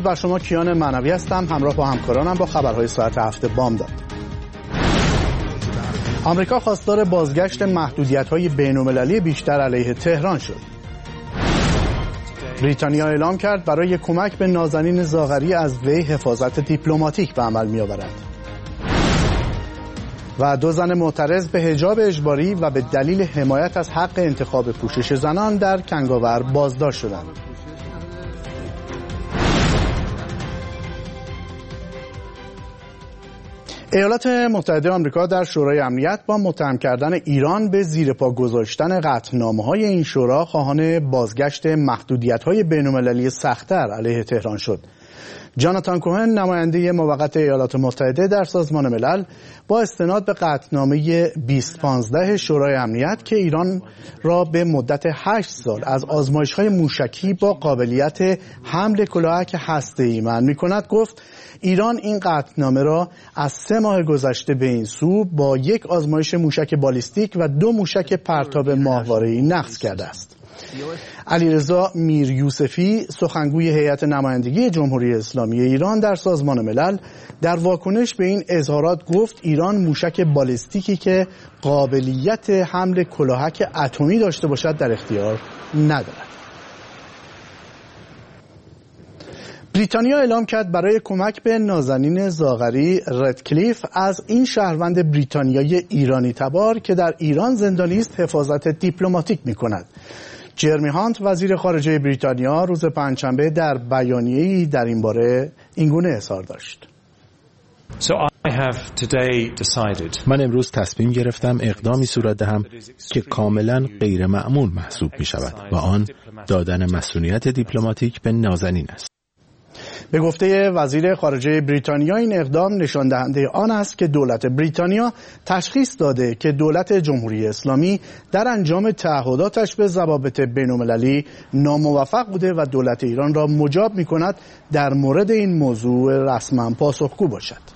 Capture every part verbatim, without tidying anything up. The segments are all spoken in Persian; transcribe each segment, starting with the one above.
درود بر شما. کیان معنوی هستم، همراه با همکارانم با خبرهای ساعت هفت بامداد. آمریکا خواستار بازگشت محدودیت‌های بین‌المللی بیشتر علیه تهران شد. بریتانیا اعلام کرد برای کمک به نازنین زاغری از وی حفاظت دیپلماتیک به عمل می‌آورد. و دو زن معترض به حجاب اجباری و به دلیل حمایت از حق انتخاب پوشش زنان در کنگاور بازداشت شدند. ایالات متحده آمریکا در شورای امنیت با متهم کردن ایران به زیر پا گذاشتن قطعنامه‌های این شورا خواهان بازگشت محدودیت‌های بین‌المللی سخت‌تر علیه تهران شد. جاناتان کوهن، نماینده موقت ایالات متحده در سازمان ملل، با استناد به قطعنامه بیست پانزده شورای امنیت که ایران را به مدت هشت سال از آزمایش‌های موشکی با قابلیت حمل کلاهک هسته‌ای منع می‌کند، گفت ایران این قطعنامه را از سه ماه گذشته به این سو با یک آزمایش موشک بالیستیک و دو موشک پرتاب ماهواره‌ای نقض کرده است. علیرضا میر یوسفی، سخنگوی هیئت نمایندگی جمهوری اسلامی ایران در سازمان ملل، در واکنش به این اظهارات گفت ایران موشک بالستیکی که قابلیت حمل کلاهک اتمی داشته باشد در اختیار ندارد. بریتانیا اعلام کرد برای کمک به نازنین زاغری ردکلیف از این شهروند بریتانیایی ایرانی تبار که در ایران زندانی است حفاظت دیپلماتیک می‌کند. جرمی هانت، وزیر خارجه بریتانیا، روز پنجشنبه در بیانیه‌ای در این باره اینگونه اظهار داشت. So I have today decided. من امروز تصمیم گرفتم اقدامی صورت دهم که کاملا غیر معمول محسوب می شود و آن دادن مسئولیت دیپلماتیک به نازنین است. به گفته وزیر خارجه بریتانیا این اقدام نشان دهنده آن است که دولت بریتانیا تشخیص داده که دولت جمهوری اسلامی در انجام تعهداتش به ضوابط بین‌المللی ناموفق بوده و دولت ایران را مجاب می‌کند در مورد این موضوع رسما پاسخگو باشد.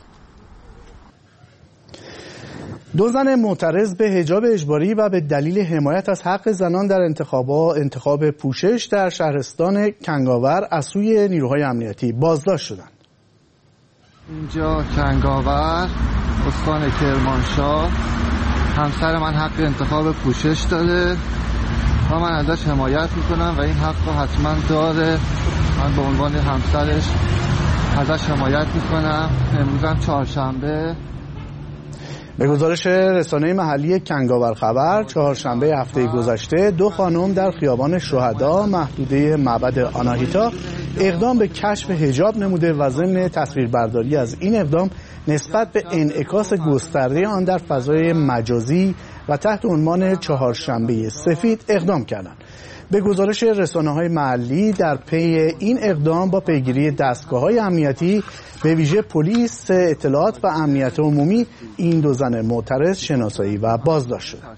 دو زن معترض به حجاب اجباری و به دلیل حمایت از حق زنان در انتخاب پوشش در شهرستان کنگاور از سوی نیروهای امنیتی بازداشت شدند. اینجا کنگاور، استان کرمانشاه، همسر من حق انتخاب پوشش داره و من ازش حمایت میکنم و این حق رو حتما داره. من به عنوان همسرش ازش حمایت میکنم. امروز هم چهارشنبه. به گزارش رسانه محلی کنگاور خبر، چهارشنبه هفته گذشته دو خانم در خیابان شهدا محدوده معبد آناهیتا اقدام به کشف حجاب نموده و ضمن تصویربرداری از این اقدام نسبت به انعکاس گسترده آن در فضای مجازی و تحت عنوان چهارشنبه سفید اقدام کردند. به گزارش رسانه‌های محلی در پی این اقدام با پیگیری دستگاه‌های امنیتی به ویژه پلیس اطلاعات و امنیت عمومی این دو زن معترض شناسایی و بازداشت شد.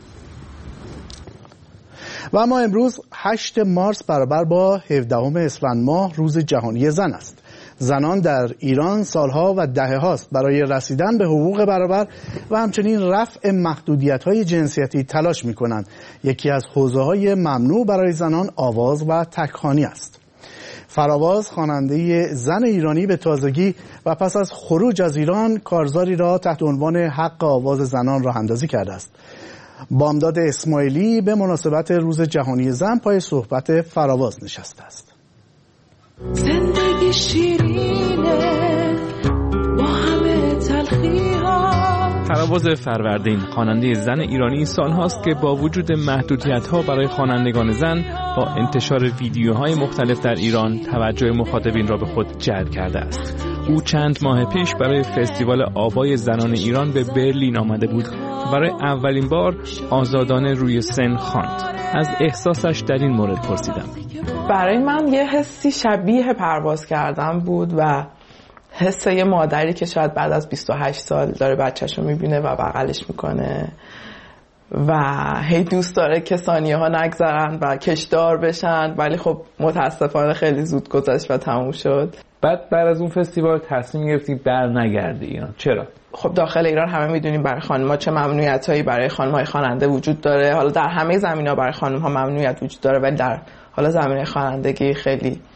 و اما امروز هشت مارس برابر با هفدهم اسفند ماه روز جهانی زن است. زنان در ایران سالها و دهه هاست برای رسیدن به حقوق برابر و همچنین رفع محدودیت‌های جنسیتی تلاش می‌کنند. یکی از حوزه‌های ممنوع برای زنان آواز و تک‌خوانی است. فراواز، خواننده زن ایرانی به تازگی و پس از خروج از ایران کارزاری را تحت عنوان حق آواز زنان راه اندازی کرده است. بامداد اسماعیلی به مناسبت روز جهانی زن پای صحبت فراواز نشسته است. زندگی شیرینه با همه تلخی‌ها. فراواز فروردین، خواننده زن ایرانی، سالهاست که با وجود محدودیت‌ها برای خوانندگان زن با انتشار ویدیوهای مختلف در ایران توجه مخاطبین را به خود جلب کرده است. او چند ماه پیش برای فستیوال آوای زنان ایران به برلین آمده بود و برای اولین بار آزادانه روی سن خواند. از احساسش در این مورد پرسیدم. برای من یه حسی شبیه پرواز کردن بود و حس یه مادری که شاید بعد از بیست و هشت سال داره بچه‌شو میبینه و بغلش میکنه و هی دوست داره که ثانیه ها نگذرن و کشدار بشن، ولی خب متاسفانه خیلی زود گذشت و تموم شد. بعد بعد از اون فستیوال تصمیم گرفتی بر نگردی ایران. چرا؟ خب داخل ایران همه میدونیم برای خانم‌ها چه ممنوعیتایی برای خانم‌های خواننده وجود داره. حالا در همه زمینه‌ها برای خانم‌ها ممنوعیت وجود داره، ولی در حالا زمینه خوانندگی خیلی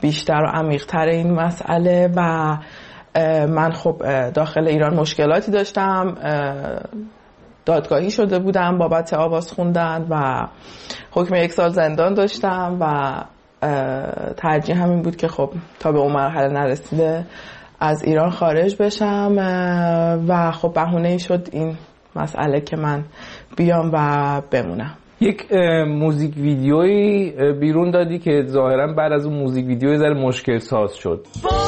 بیشتر و عمیق‌تر این مسئله. و من خب داخل ایران مشکلاتی داشتم، دادگاهی شده بودم بابت آواز خوندن و حکم یک سال زندان داشتم و ترجیح همین بود که خب تا به اون مرحله نرسیده از ایران خارج بشم و خب بهونه‌ای شد این مسئله که من بیام و بمونم. یک موزیک ویدیویی بیرون دادی که ظاهرا بعد از اون موزیک ویدیو ذره مشکل ساز شد.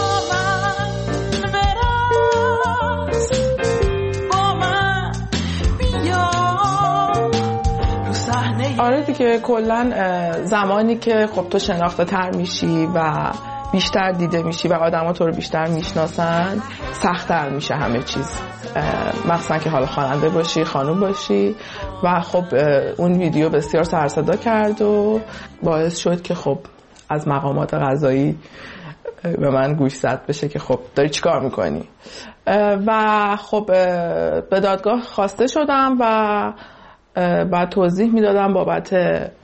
آره دیگه، کلا زمانی که خب تو شناخته تر میشی و بیشتر دیده میشی و آدما تو رو بیشتر میشناسن، سخت‌تر میشه همه چیز، مخصوصا که حالا خواننده باشی، خانوم باشی. و خب اون ویدیو بسیار سر صدا کرد و باعث شد که خب از مقامات قضایی به من گوش زد بشه که خب داری چیکار میکنی. و خب به دادگاه خواسته شدم و بعد توضیح میدادم بابت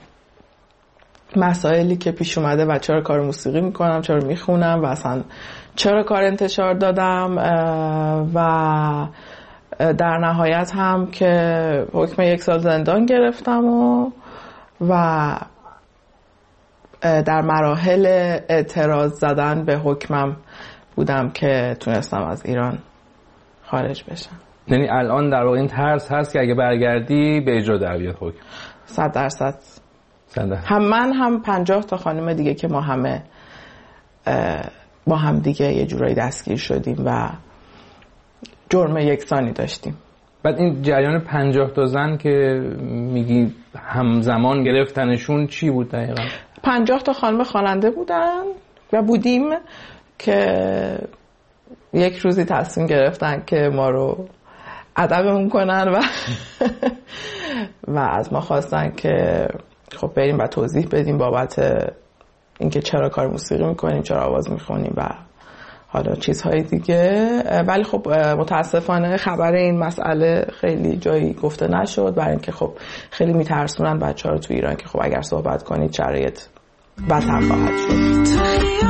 مسائلی که پیش اومده و چرا کار موسیقی میکنم، چرا میخونم و اصلا چرا کار انتشار دادم. و در نهایت هم که حکم یک سال زندان گرفتم و و در مراحل اعتراض زدن به حکمم بودم که تونستم از ایران خارج بشم. یعنی الان در واقع این ترس هست که اگه برگردی به اجرا در بیاد حکم؟ صد درصد. هم من هم پنجاه تا خانم دیگه که ما همه با هم دیگه یه جورایی دستگیر شدیم و جرم یکسانی داشتیم. بعد این جریان پنجاه تا زن که میگی همزمان گرفتنشون چی بود دقیقا؟ پنجاه تا خانم خواننده بودن و بودیم که یک روزی تصمیم گرفتن که ما رو ادبمون کنن و و از ما خواستن که خب بریم و توضیح بدیم بابت اینکه چرا کار موسیقی میکنیم، چرا آواز میخونیم و حالا چیزهای دیگه. ولی خب متاسفانه خبر این مسئله خیلی جایی گفته نشد، برای اینکه خب خیلی میترسونن بچه‌ها رو تو ایران که خب اگر صحبت کنید شرایط بدتر خواهد شد.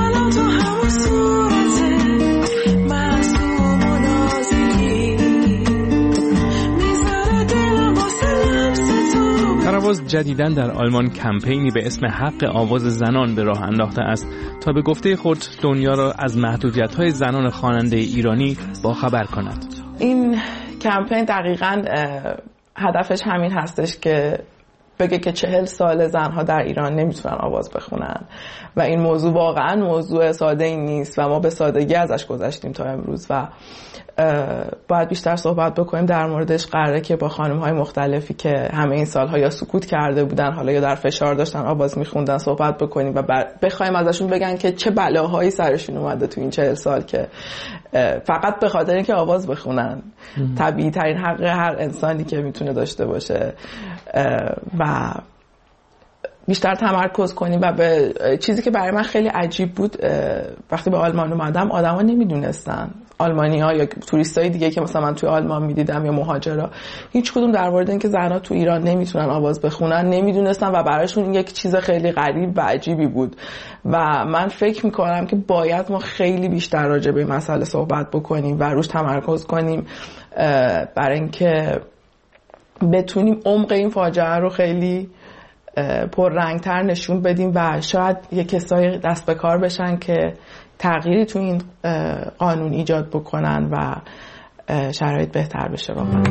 فراواز جدیداً در آلمان کمپینی به اسم حق آواز زنان به راه انداخته است تا به گفته خود دنیا را از محدودیت‌های زنان خواننده ایرانی باخبر کند. این کمپین دقیقاً هدفش همین هستش که بگه که چهل سال زنها در ایران نمیتونن آواز بخونن و این موضوع واقعاً موضوع ساده‌ای نیست و ما به سادگی ازش گذشتیم تا امروز و باید بیشتر صحبت بکنیم در موردش. قراره که با خانم‌های مختلفی که همه این سال‌ها یا سکوت کرده بودن، حالا یا در فشار داشتن آواز می‌خوندن، صحبت بکنیم و بخوایم ازشون بگن که چه بلاهایی سرشون اومده تو این چهل سال که فقط به خاطر اینکه آواز بخونن. طبیعی ترین حق هر انسانی که میتونه داشته باشه و بیشتر تمرکز کنیم. و به چیزی که برای من خیلی عجیب بود وقتی به آلمان اومدم، آدما نمیدونستن، آلمانی‌ها یا توریستای دیگه که مثلا من توی آلمان میدیدم یا مهاجرا، هیچ کدوم در مورد اینکه زن‌ها تو ایران نمیتونن آواز بخونن نمیدونستن و براشون این یک چیز خیلی غریب و عجیبی بود. و من فکر میکنم که باید ما خیلی بیشتر راجع به این مسئله صحبت بکنیم و روش تمرکز کنیم برای اینکه بتونیم عمق این فاجعه رو خیلی پررنگتر نشون بدیم و شاید یک کسایی دست به کار بشن که تغییری تو این قانون ایجاد بکنن و شرایط بهتر بشه. واقعا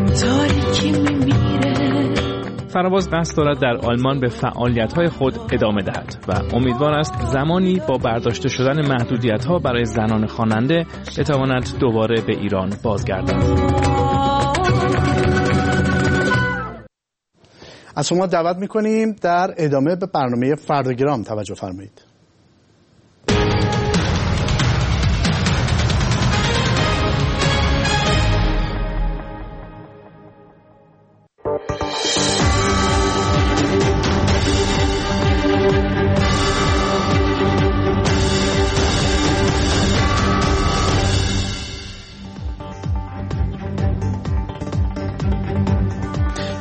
فراواز قصد دارد در آلمان به فعالیت‌های خود ادامه دهد و امیدوار است زمانی با برداشته شدن محدودیت‌ها برای زنان خواننده بتواند دوباره به ایران بازگردد. از شما دعوت می‌کنیم در ادامه به برنامه فرداگرام توجه فرمایید.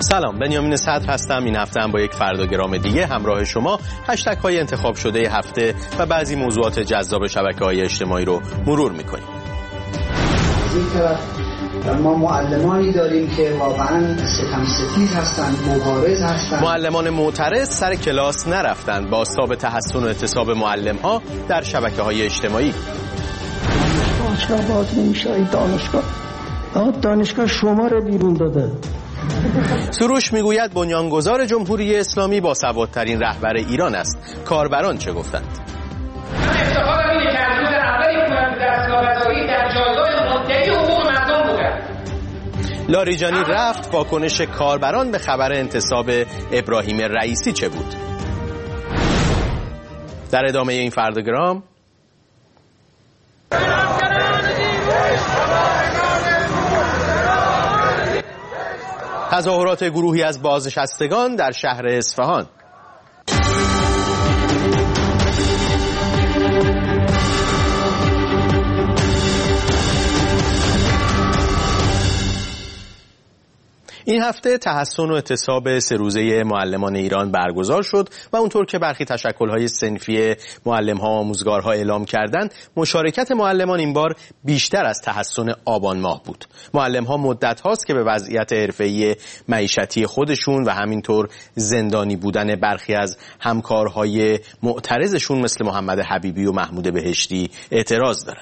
سلام، بنیامین صدر هستم. این هفته هم با یک فرداگرام دیگه همراه شما هشتگ های انتخاب شده هفته و بعضی موضوعات جذاب شبکه‌های اجتماعی رو مرور می‌کنیم. از این طرف ما معلمانی داریم که واقعا ستم ستیز هستند، مبارز هستند. معلمان معترض سر کلاس نرفتند با آستاب تحسن و اعتصاب معلم‌ها در شبکه‌های اجتماعی. دانشگاه باز نمیشه، این دانشگاه دانشگاه شما رو بیرون داده. سروش میگوید بنیانگذار جمهوری اسلامی با سوادترین رهبر ایران است. کاربران چه گفتند؟ من افتخارم اینه که از روز اولی که من دستگاه قضایی در جایگاه مدعی حقوق مردم بودم. لاریجانی رفت. واکنش کاربران به خبر انتصاب ابراهیم رئیسی چه بود؟ در ادامه این فرداگرام تظاهرات گروهی از بازنشستگان در شهر اصفهان. این هفته تحسن و اعتصاب سه روزه معلمان ایران برگزار شد و اونطور که برخی تشکل‌های صنفی معلم‌ها و آموزگارها اعلام کردند، مشارکت معلمان این بار بیشتر از تحسن آبان ماه بود. معلم‌ها مدت هاست که به وضعیت حرفه‌ای معیشتی خودشون و همینطور زندانی بودن برخی از همکارهای معترضشون مثل محمد حبیبی و محمود بهشتی اعتراض دارن.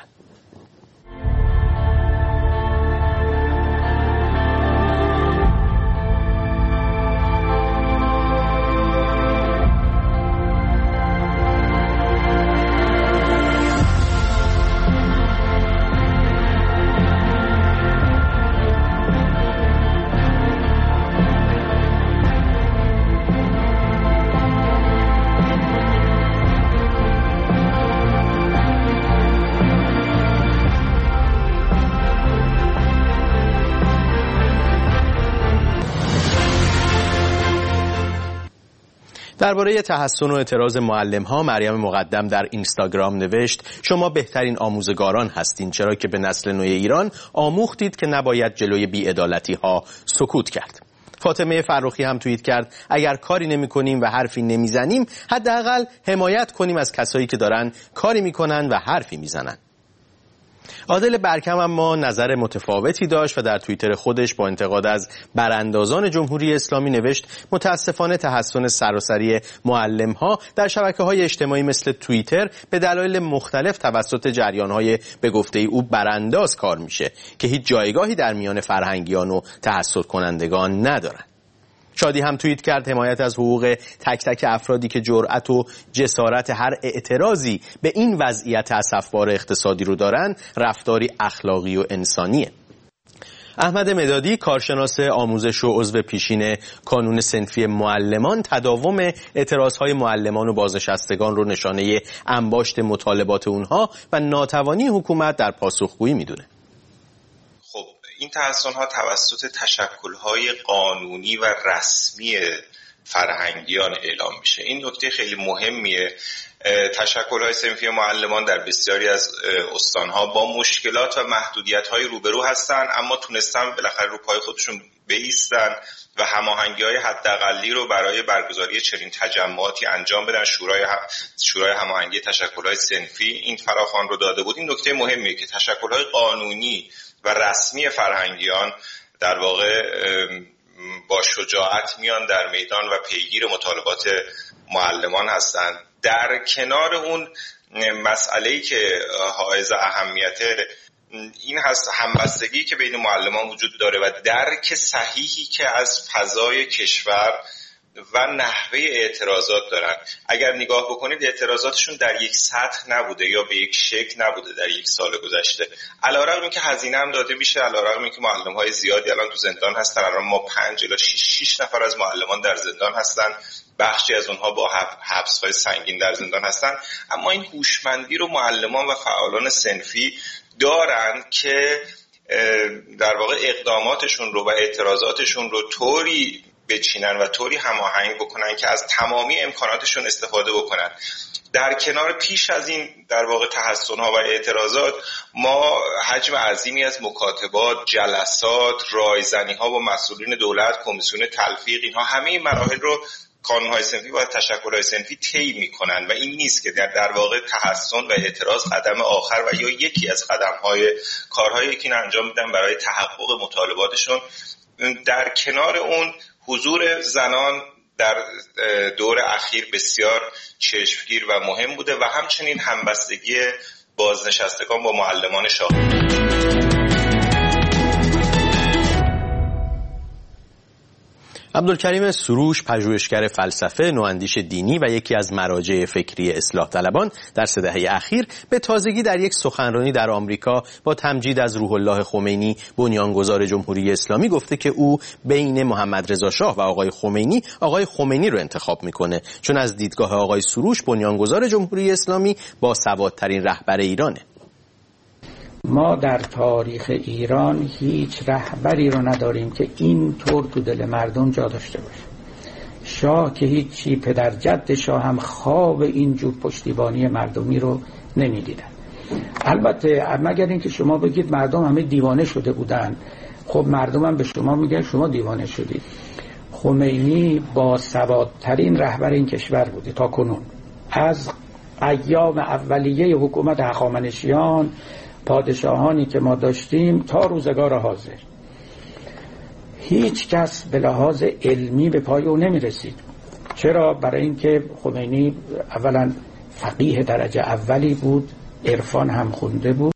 درباره تحسن و اعتراض معلم‌ها مریم مقدم در اینستاگرام نوشت: شما بهترین آموزگاران هستین، چرا که به نسل نو ایران آموختید که نباید جلوی بی‌عدالتی‌ها سکوت کرد. فاطمه فرخی هم توییت کرد: اگر کاری نمی‌کنیم و حرفی نمیزنیم، حداقل حمایت کنیم از کسایی که دارن کاری میکنن و حرفی میزنن. عادل برکم اما نظر متفاوتی داشت و در توییتر خودش با انتقاد از براندازان جمهوری اسلامی نوشت: متاسفانه تحسن سراسری معلم‌ها در شبکه‌های اجتماعی مثل توییتر به دلایل مختلف توسط جریان‌های به گفته او برانداز کار میشه که هیچ جایگاهی در میان فرهنگیان و تحصیل کنندگان ندارن. شادی هم توییت کرد: حمایت از حقوق تک تک افرادی که جرأت و جسارت هر اعتراضی به این وضعیت اسفبار اقتصادی رو دارن، رفتاری اخلاقی و انسانیه. احمد مدادی کارشناس آموزش و عضو پیشین کانون صنفی معلمان، تداوم اعتراضهای معلمان و بازنشستگان رو نشانه انباشت مطالبات اونها و ناتوانی حکومت در پاسخگویی میدونه. این تحسن‌ها توسط تشکل‌های قانونی و رسمی فرهنگیان اعلام میشه. این نکته خیلی مهمیه. تشکل‌های صنفی معلمان در بسیاری از استان‌ها با مشکلات و محدودیت‌های روبرو هستن، اما تونستن بالاخره رو پای خودشون بایستن و هماهنگی‌های حداقلی رو برای برگزاری چنین تجمعاتی انجام بدن. شورای شورای هماهنگی تشکل‌های صنفی این فراخوان رو داده بود. این نکته مهمیه که تشکل‌های قانونی و رسمی فرهنگیان در واقع با شجاعت میان در میدان و پیگیر مطالبات معلمان هستند. در کنار اون مسئله‌ای که حائز اهمیت این هست، همبستگی که بین معلمان وجود داره و درک صحیحی که از فضای کشور و نحوه اعتراضات دارن. اگر نگاه بکنید اعتراضاتشون در یک سطح نبوده یا به یک شکل نبوده در یک سال گذشته. علیرغم اینکه هزینه هم داده میشه، علیرغم اینکه معلم‌های زیادی الان تو زندان هستن، الان ما پنج الی شش نفر از معلمان در زندان هستن، بخشی از اونها با حبس‌های سنگین در زندان هستن، اما این هوشمندی رو معلمان و فعالان صنفی دارن که در واقع اقداماتشون رو و اعتراضاتشون رو طوری بچینن و طوری هماهنگ بکنن که از تمامی امکاناتشون استفاده بکنن. در کنار پیش از این در واقع تحسن‌ها و اعتراضات، ما حجم عظیمی از مکاتبات، جلسات، رایزنی‌ها با مسئولین دولت، کمیسیون تلفیق، اینها همه این مراحل رو قانون‌های صنفی و تشکل‌های صنفی طی می‌کنن و این نیست که در در واقع تحسن و اعتراض قدم آخر و یا یکی از قدم‌های کارهایی که انجام میدن برای تحقق مطالباتشون. در کنار اون حضور زنان در دور اخیر بسیار چشمگیر و مهم بوده و همچنین همبستگی بازنشستگان با معلمان شاغل. عبدالکریم سروش، پژوهشگر فلسفه، نواندیش دینی و یکی از مراجع فکری اصلاح طلبان در سه دهه اخیر، به تازگی در یک سخنرانی در آمریکا با تمجید از روح الله خمینی، بنیانگذار جمهوری اسلامی، گفته که او بین محمد رضا شاه و آقای خمینی آقای خمینی رو انتخاب میکنه، چون از دیدگاه آقای سروش بنیانگذار جمهوری اسلامی با سوادترین رهبر ایرانه. ما در تاریخ ایران هیچ رهبری رو نداریم که این طور تو دل مردم جا داشته باشه. شاه که هیچی، پدر جد شاه هم خواب این جور پشتیبانی مردمی رو نمیدیدن. البته مگر اینکه شما بگید مردم همه دیوانه شده بودن، خب مردم هم به شما میگن شما دیوانه شدید. خمینی با سوادترین رهبر این کشور بوده تا کنون، از ایام اولیه حکومت هخامنشیان، پادشاهانی که ما داشتیم تا روزگار حاضر. هیچ کس به لحاظ علمی به پای او نمی رسید. چرا؟ برای اینکه خمینی اولا فقیه درجه اولی بود، عرفان هم خونده بود.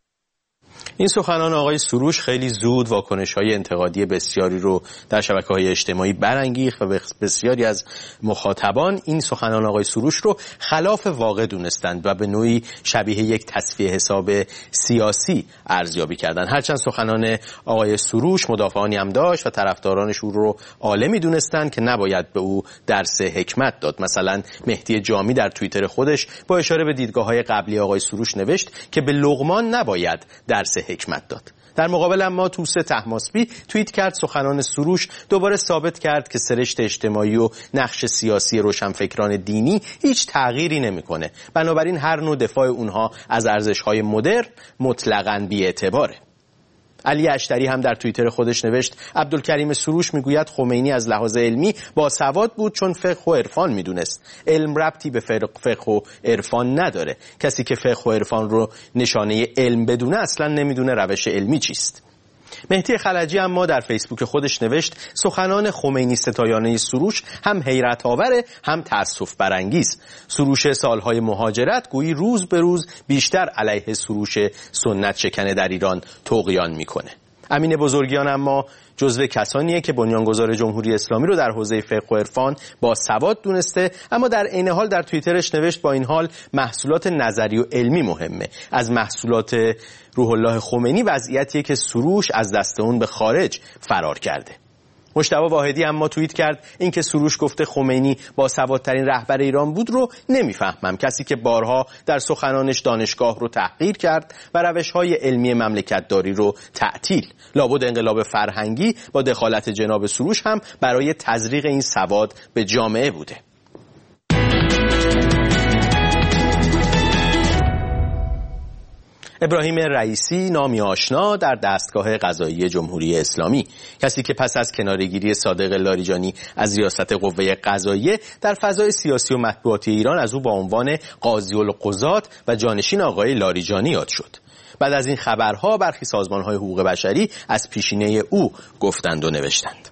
این سخنان آقای سروش خیلی زود واکنش‌های انتقادی بسیاری رو در شبکه‌های اجتماعی برانگیخت و بسیاری از مخاطبان این سخنان آقای سروش رو خلاف واقع دونستند و به نوعی شبیه یک تصفیه حساب سیاسی ارزیابی کردند. هرچند سخنان آقای سروش مدافعانی هم داشت و طرفدارانش او رو عالمی دونستند که نباید به او درس حکمت داد. مثلا مهدی جامی در توییتر خودش با اشاره به دیدگاه‌های قبلی آقای سروش نوشت که به لقمان نباید درس حکمت داد. در مقابل اما توسه طهماسبی توییت کرد سخنان سروش دوباره ثابت کرد که سرشت اجتماعی و نقش سیاسی روشنفکران دینی هیچ تغییری نمیکنه. بنابراین هر نوع دفاع اونها از ارزش‌های مدرن مطلقاً بی‌اعتباره. علی اشتری هم در توییتر خودش نوشت عبدالکریم سروش میگوید خمینی از لحاظ علمی با سواد بود چون فقه و عرفان میدونست. علم ربطی به فقه و عرفان نداره. کسی که فقه و عرفان رو نشانه علم بدونه اصلا نمیدونه روش علمی چیست. مهدی خلجی اما در فیسبوک خودش نوشت سخنان خمینی ستایانه سروش هم حیرت آوره هم تأسف برانگیز. سروش سالهای مهاجرت گویی روز به روز بیشتر علیه سروش سنت شکنه در ایران طغیان میکنه. امین بزرگیان اما جزو کسانیه که بنیانگذار جمهوری اسلامی رو در حوزه فقه و عرفان با سواد دونسته، اما در عین حال در توییترش نوشت با این حال محصولات نظری و علمی مهمه. از محصولات روح الله خمینی وضعیتیه که سروش از دست اون به خارج فرار کرده. مجتبی واحدی اما توییت کرد اینکه سروش گفته خمینی با سوادترین رهبر ایران بود رو نمیفهمم. کسی که بارها در سخنانش دانشگاه رو تحقیر کرد و روش‌های علمی مملکتداری رو تعطیل. لابد انقلاب فرهنگی با دخالت جناب سروش هم برای تزریق این سواد به جامعه بوده. ابراهیم رئیسی، نامی آشنا در دستگاه قضایی جمهوری اسلامی، کسی که پس از کناره‌گیری صادق لاریجانی از ریاست قوه قضاییه در فضای سیاسی و مطبوعاتی ایران از او با عنوان قاضی القضات و جانشین آقای لاریجانی یاد شد. بعد از این خبرها برخی سازمان‌های حقوق بشری از پیشینه او گفتند و نوشتند.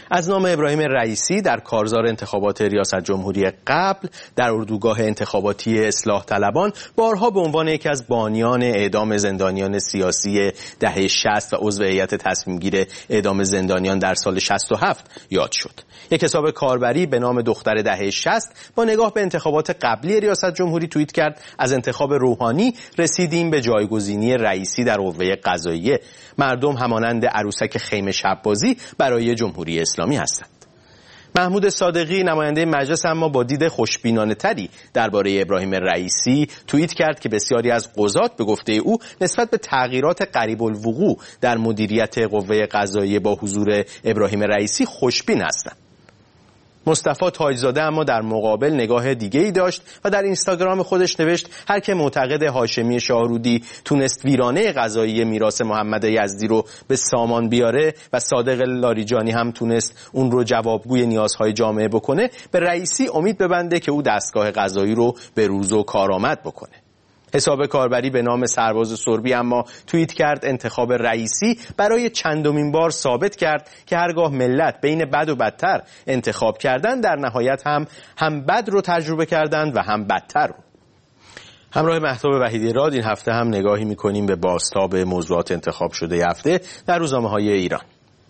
از نام ابراهیم رئیسی در کارزار انتخابات ریاست جمهوری قبل در اردوگاه انتخاباتی اصلاح طلبان بارها به عنوان یکی از بانیان اعدام زندانیان سیاسی دهه شصت و عضو هیئت تصمیم گیر اعدام زندانیان در سال شصت و هفت یاد شد. یک حساب کاربری به نام دختر دهه شصت با نگاه به انتخابات قبلی ریاست جمهوری توییت کرد: از انتخاب روحانی رسیدیم به جایگزینی رئیسی در قوه قضاییه. مردم همانند عروسک خیمه شب‌بازی برای جمهوری اسلامی هستند. محمود صادقی نماینده مجلس اما با دید خوشبینانه تری درباره ابراهیم رئیسی توییت کرد که بسیاری از قضات به گفته او نسبت به تغییرات قریب الوقوع در مدیریت قوه قضاییه با حضور ابراهیم رئیسی خوشبین هستند. مصطفی تاجزاده اما در مقابل نگاه دیگه‌ای داشت و در اینستاگرام خودش نوشت: هر که معتقد هاشمی شاهرودی تونست ویرانه قضایی میراث محمد یزدی رو به سامان بیاره و صادق لاریجانی هم تونست اون رو جوابگوی نیازهای جامعه بکنه، به رئیسی امید ببنده که او دستگاه قضایی رو به روز و کارآمد بکنه. حساب کاربری به نام سرباز سربی اما توییت کرد: انتخاب رئیسی برای چندمین بار ثابت کرد که هرگاه ملت بین بد و بدتر انتخاب کردن، در نهایت هم هم بد رو تجربه کردند و هم بدتر رو. همراه مهتاب وحیدی راد این هفته هم نگاهی می‌کنیم به بازتاب موضوعات انتخاب شده هفته در روزنامه‌های ایران.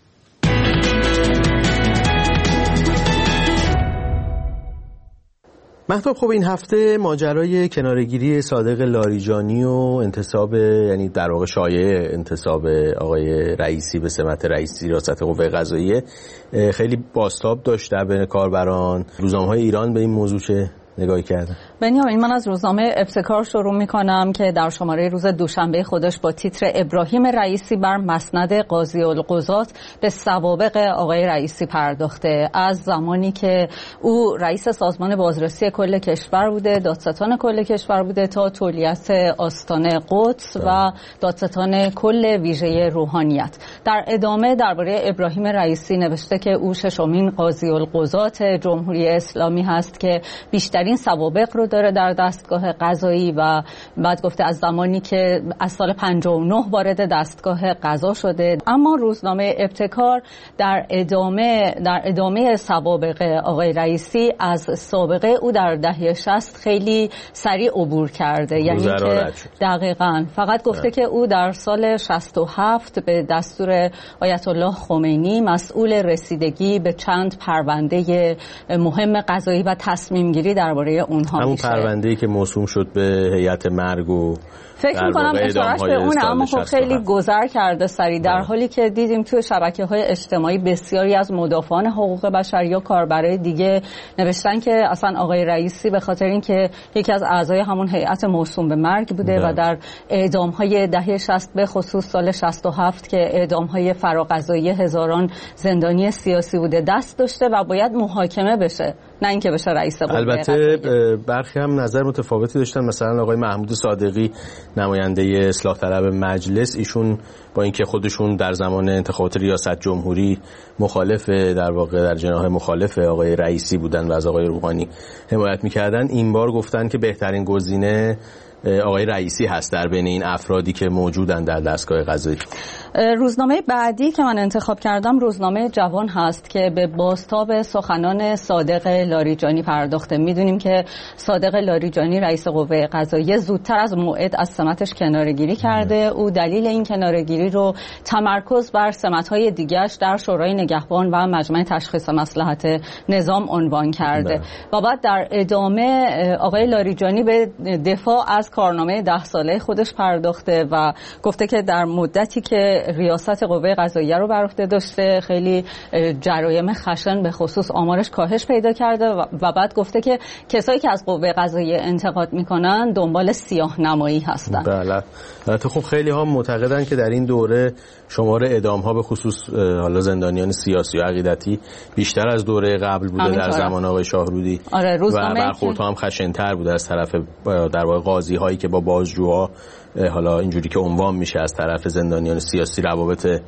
مهتاب، خب این هفته ماجرای کناره‌گیری صادق لاریجانی و انتصاب، یعنی در واقع شایعه انتصاب آقای رئیسی به سمت رئیس ریاست قوه قضاییه خیلی بازتاب داشت در بین کاربران. روزنامه‌های ایران به این موضوع چه نگاهی کردن؟ بنیامین، من از روزنامه ابتکار شروع می‌کنم که در شماره روز دوشنبه خودش با تیتر ابراهیم رئیسی بر مسند قاضی القضات به سوابق آقای رئیسی پرداخته. از زمانی که او رئیس سازمان بازرسی کل کشور بوده، دادستان کل کشور بوده، تا تولیت آستان قدس و دادستان کل ویژه روحانیت. در ادامه درباره ابراهیم رئیسی نوشته که او ششمین قاضی القضات جمهوری اسلامی هست که بیشترین سوابق رو داره در دستگاه قضایی و بعد گفته از زمانی که از سال پنجاه و نه وارد دستگاه قضا شده. اما روزنامه ابتکار در ادامه در ادامه سوابق آقای رئیسی از سابقه او در دهه شصت خیلی سریع عبور کرده، یعنی که دقیقاً فقط گفته نه. که او در سال شصت و هفت به دستور آیت الله خمینی مسئول رسیدگی به چند پرونده مهم قضایی و تصمیم گیری درباره اونها همون پرونده‌ای که موسوم شد به هیئت مرگ و فکر می‌کنم اشارهش به اونه، اما خب خیلی گذر کرده سری، در حالی که دیدیم توی شبکه‌های اجتماعی بسیاری از مدافعان حقوق بشر یا کاربرای دیگه نوشتن که اصلا آقای رئیسی به خاطر اینکه یکی از اعضای همون هیئت موسوم به مرگ بوده ده. و در اعدام‌های دهه شصت به خصوص سال شصت و هفت که اعدام‌های فراقضایی هزاران زندانی سیاسی بوده دست داشته و باید محاکمه بشه، نه اینکه بشه رئیس قوه قضاییه. البته برخی هم نظر متفاوتی داشتن، مثلا آقای محمود صادقی نماینده اصلاح طلب مجلس، ایشون با اینکه خودشون در زمان انتخابات ریاست جمهوری مخالف در واقع در جناح مخالف آقای رئیسی بودن و از آقای روحانی حمایت می‌کردن، این بار گفتن که بهترین گزینه آقای رئیسی هست در بین این افرادی که موجودن در دستگاه قضایی. روزنامه بعدی که من انتخاب کردم روزنامه جوان هست که به بازتاب سخنان صادق لاریجانی پرداخته. میدونیم که صادق لاریجانی رئیس قوه قضاییه زودتر از موعد از سمتش کناره‌گیری کرده. او دلیل این کناره‌گیری رو تمرکز بر سمت‌های دیگرش در شورای نگهبان و مجمع تشخیص مصلحت نظام عنوان کرده و بعد در ادامه آقای لاریجانی به دفاع از کارنامه ده ساله خودش پرداخته و گفته که در مدتی که ریاست قوه قضاییه رو بر عهده داشته خیلی جرایم خشن به خصوص آمارش کاهش پیدا کرده و بعد گفته که کسایی که از قوه قضاییه انتقاد میکنن دنبال سیاه نمایی هستن. بله. البته خب خیلی ها معتقدن که در این دوره شمار اعدام ها به خصوص حالا زندانیان سیاسی و عقیدتی بیشتر از دوره قبل بوده در زمان آقای شاهرودی. آره، و برخوردها هم خشن‌تر بوده از طرف در واقع قاضی هایی که با بازجوها حالا اینجوری که عنوان میشه از طرف زندانیان سیاسی روابط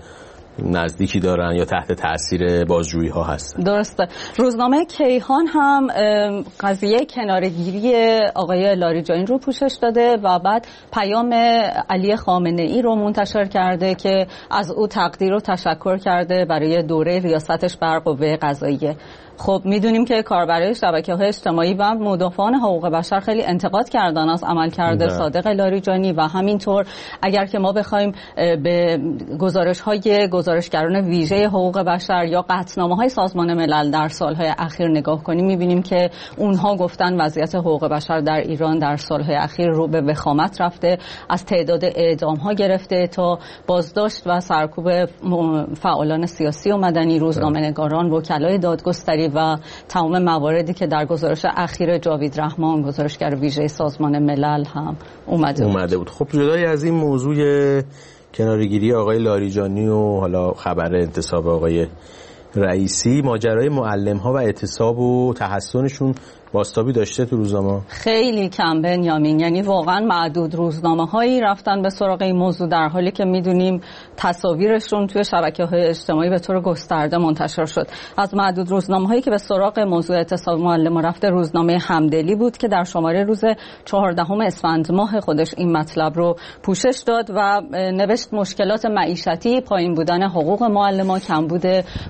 نزدیکی دارن یا تحت تاثیر بازجویی ها هستن. درسته. روزنامه کیهان هم قضیه کناره‌گیری آقای لاریجانی رو پوشش داده و بعد پیام علی خامنه ای رو منتشر کرده که از او تقدیر و تشکر کرده برای دوره ریاستش بر قوه قضاییه. خب میدونیم که کاربرای شبکه‌های اجتماعی و مدافعان حقوق بشر خیلی انتقاد کردن از عملکرد صادق لاریجانی و همینطور اگر که ما بخوایم به گزارش‌های گزارشگران ویژه حقوق بشر یا قطعنامه‌های سازمان ملل در سالهای اخیر نگاه کنیم می‌بینیم که اونها گفتن وضعیت حقوق بشر در ایران در سالهای اخیر رو به وخامت رفته، از تعداد اعدام‌ها گرفته تا بازداشت و سرکوب فعالان سیاسی و مدنی، روزنامه‌نگاران، وکلای دادگستری و تمام مواردی که در گزارش اخیر جاوید رحمان گزارشگر ویژه سازمان ملل هم اومده بود. اومده بود. خب جدای از این موضوع کناره‌گیری آقای لاریجانی و حالا خبر انتصاب آقای رئیسی، ماجرای معلم‌ها و اعتصاب و تحسنشون بازتابی داشته تو روزنامه؟ خیلی کم بنیامین، یعنی واقعا معدود روزنامه هایی رفتن به سراغ این موضوع در حالی که میدونیم تصاویرشون توی شبکه‌های اجتماعی به طور گسترده منتشر شد. از معدود روزنامه هایی که به سراغ موضوع اعتصاب معلم‌ها رفته روزنامه همدلی بود که در شماره روز چهاردهم اسفند ماه خودش این مطلب رو پوشش داد و نوشت مشکلات معیشتی، پایین بودن حقوق معلم‌ها، کمبود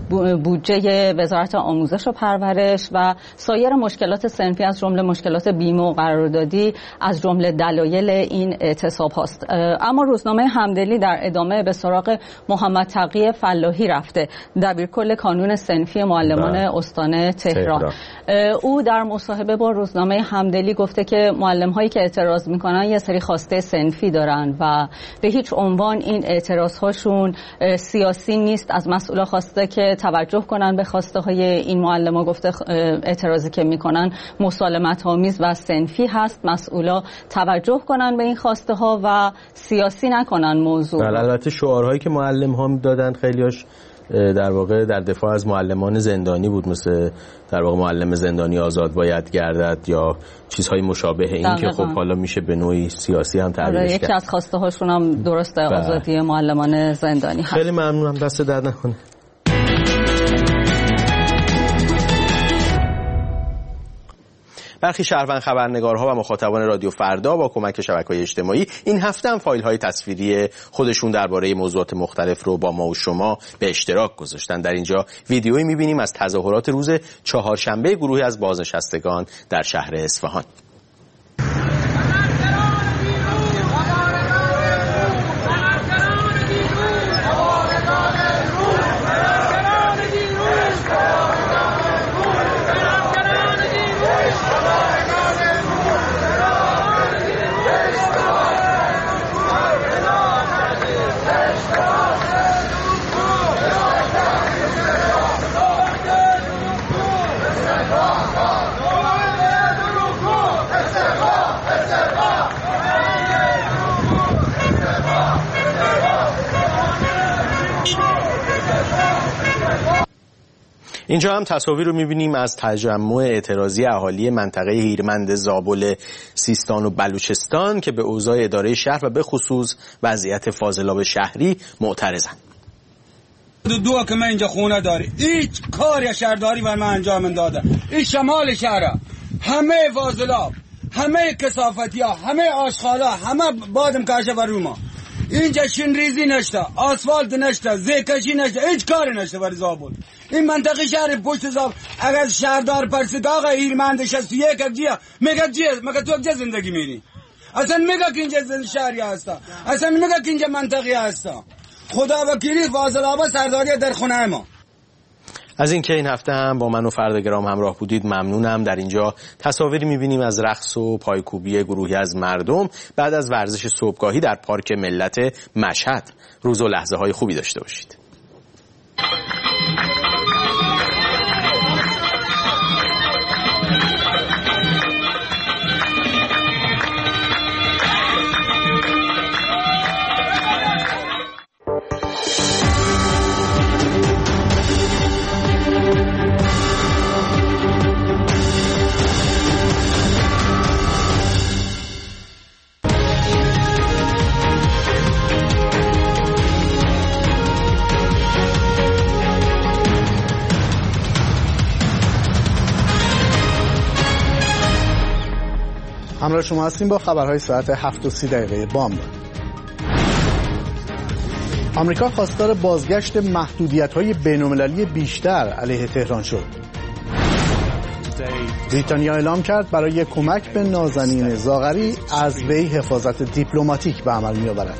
بودجه وزارت آموزش و پرورش و سایر مشکلات صنفی از جمله مشکلات بیمه و قراردادی از جمله دلایل این اعتصاب هاست. اما روزنامه همدلی در ادامه به سراغ محمد تقی فلاحی رفته، دبیرکل کانون صنفی معلمان استان تهران. او در مصاحبه با روزنامه همدلی گفته که معلم هایی که اعتراض میکنن یه سری خواسته صنفی دارن و به هیچ عنوان این اعتراض هاشون سیاسی نیست. از مسئولا خواسته که توجه کنن به خواسته های این معلم. گفته اعتراضی که میکنن مسالمت آمیز و صنفی هست، مسئولا توجه کنن به این خواسته ها و سیاسی نکنن موضوع. البته شعارهایی که معلم ها دادن خیلیاش در واقع در دفاع از معلمان زندانی بود، مثل در واقع معلم زندانی آزاد باید گردد یا چیزهای مشابه این که خب حالا میشه به نوعی سیاسی هم تعبیرش کرد. یکی از خواسته هاشون هم درسته آزادی معلمان زندانی هست. خیلی ممنونم، دست درد نکنه. برخی شهروند خبرنگارها و مخاطبان رادیو فردا با کمک شبکه‌های اجتماعی این هفته هم فایل‌های تصویری خودشون درباره موضوعات مختلف رو با ما و شما به اشتراک گذاشتن. در اینجا ویدیویی می‌بینیم از تظاهرات روز چهارشنبه گروهی از بازنشستگان در شهر اصفهان. اینجا هم تصاویر رو می‌بینیم از تجمع اعتراضی اهالی منطقه هیرمند زابل سیستان و بلوچستان که به اوضاع اداره شهر و به خصوص وضعیت فاضلاب شهری معترضند. دو دو که من اینجا خونه داری هیچ کاری شهرداری بر من انجام داده. این شمال شهر همه فاضلاب، همه کثافتی ها، همه آشغالا، همه بادم کاشه بر ما. اینجا شن ریزی نشته، آسفالت نشته، زیکشی نشته، هیچ کاری نشته بر زابل. این منطقه شهر پشت زابل اگر شهردار پرسید آقا هیرمند شصت و یک جیا میگه جیا مگه تو کجا زندگی میری؟ اصلا میگه که اینجا شهری هستا، اصلا میگه که اینجا منطقه هستا. خدا وکیلی فاضلابا سرداری در خونه ما. از اینکه این هفته هم با من و فردگرام همراه بودید ممنونم. در اینجا تصاویری می‌بینیم از رقص و پایکوبی گروهی از مردم بعد از ورزش صبحگاهی در پارک ملت مشهد. روز و لحظه های خوبی داشته باشید. همراه شما هستیم با خبرهای ساعت هفت و سی دقیقه بامداد. آمریکا خواستار بازگشت محدودیت‌های بین‌المللی بیشتر علیه تهران شد. بریتانیا اعلام کرد برای کمک به نازنین زاغری از وی حفاظت دیپلماتیک به عمل می‌آورد.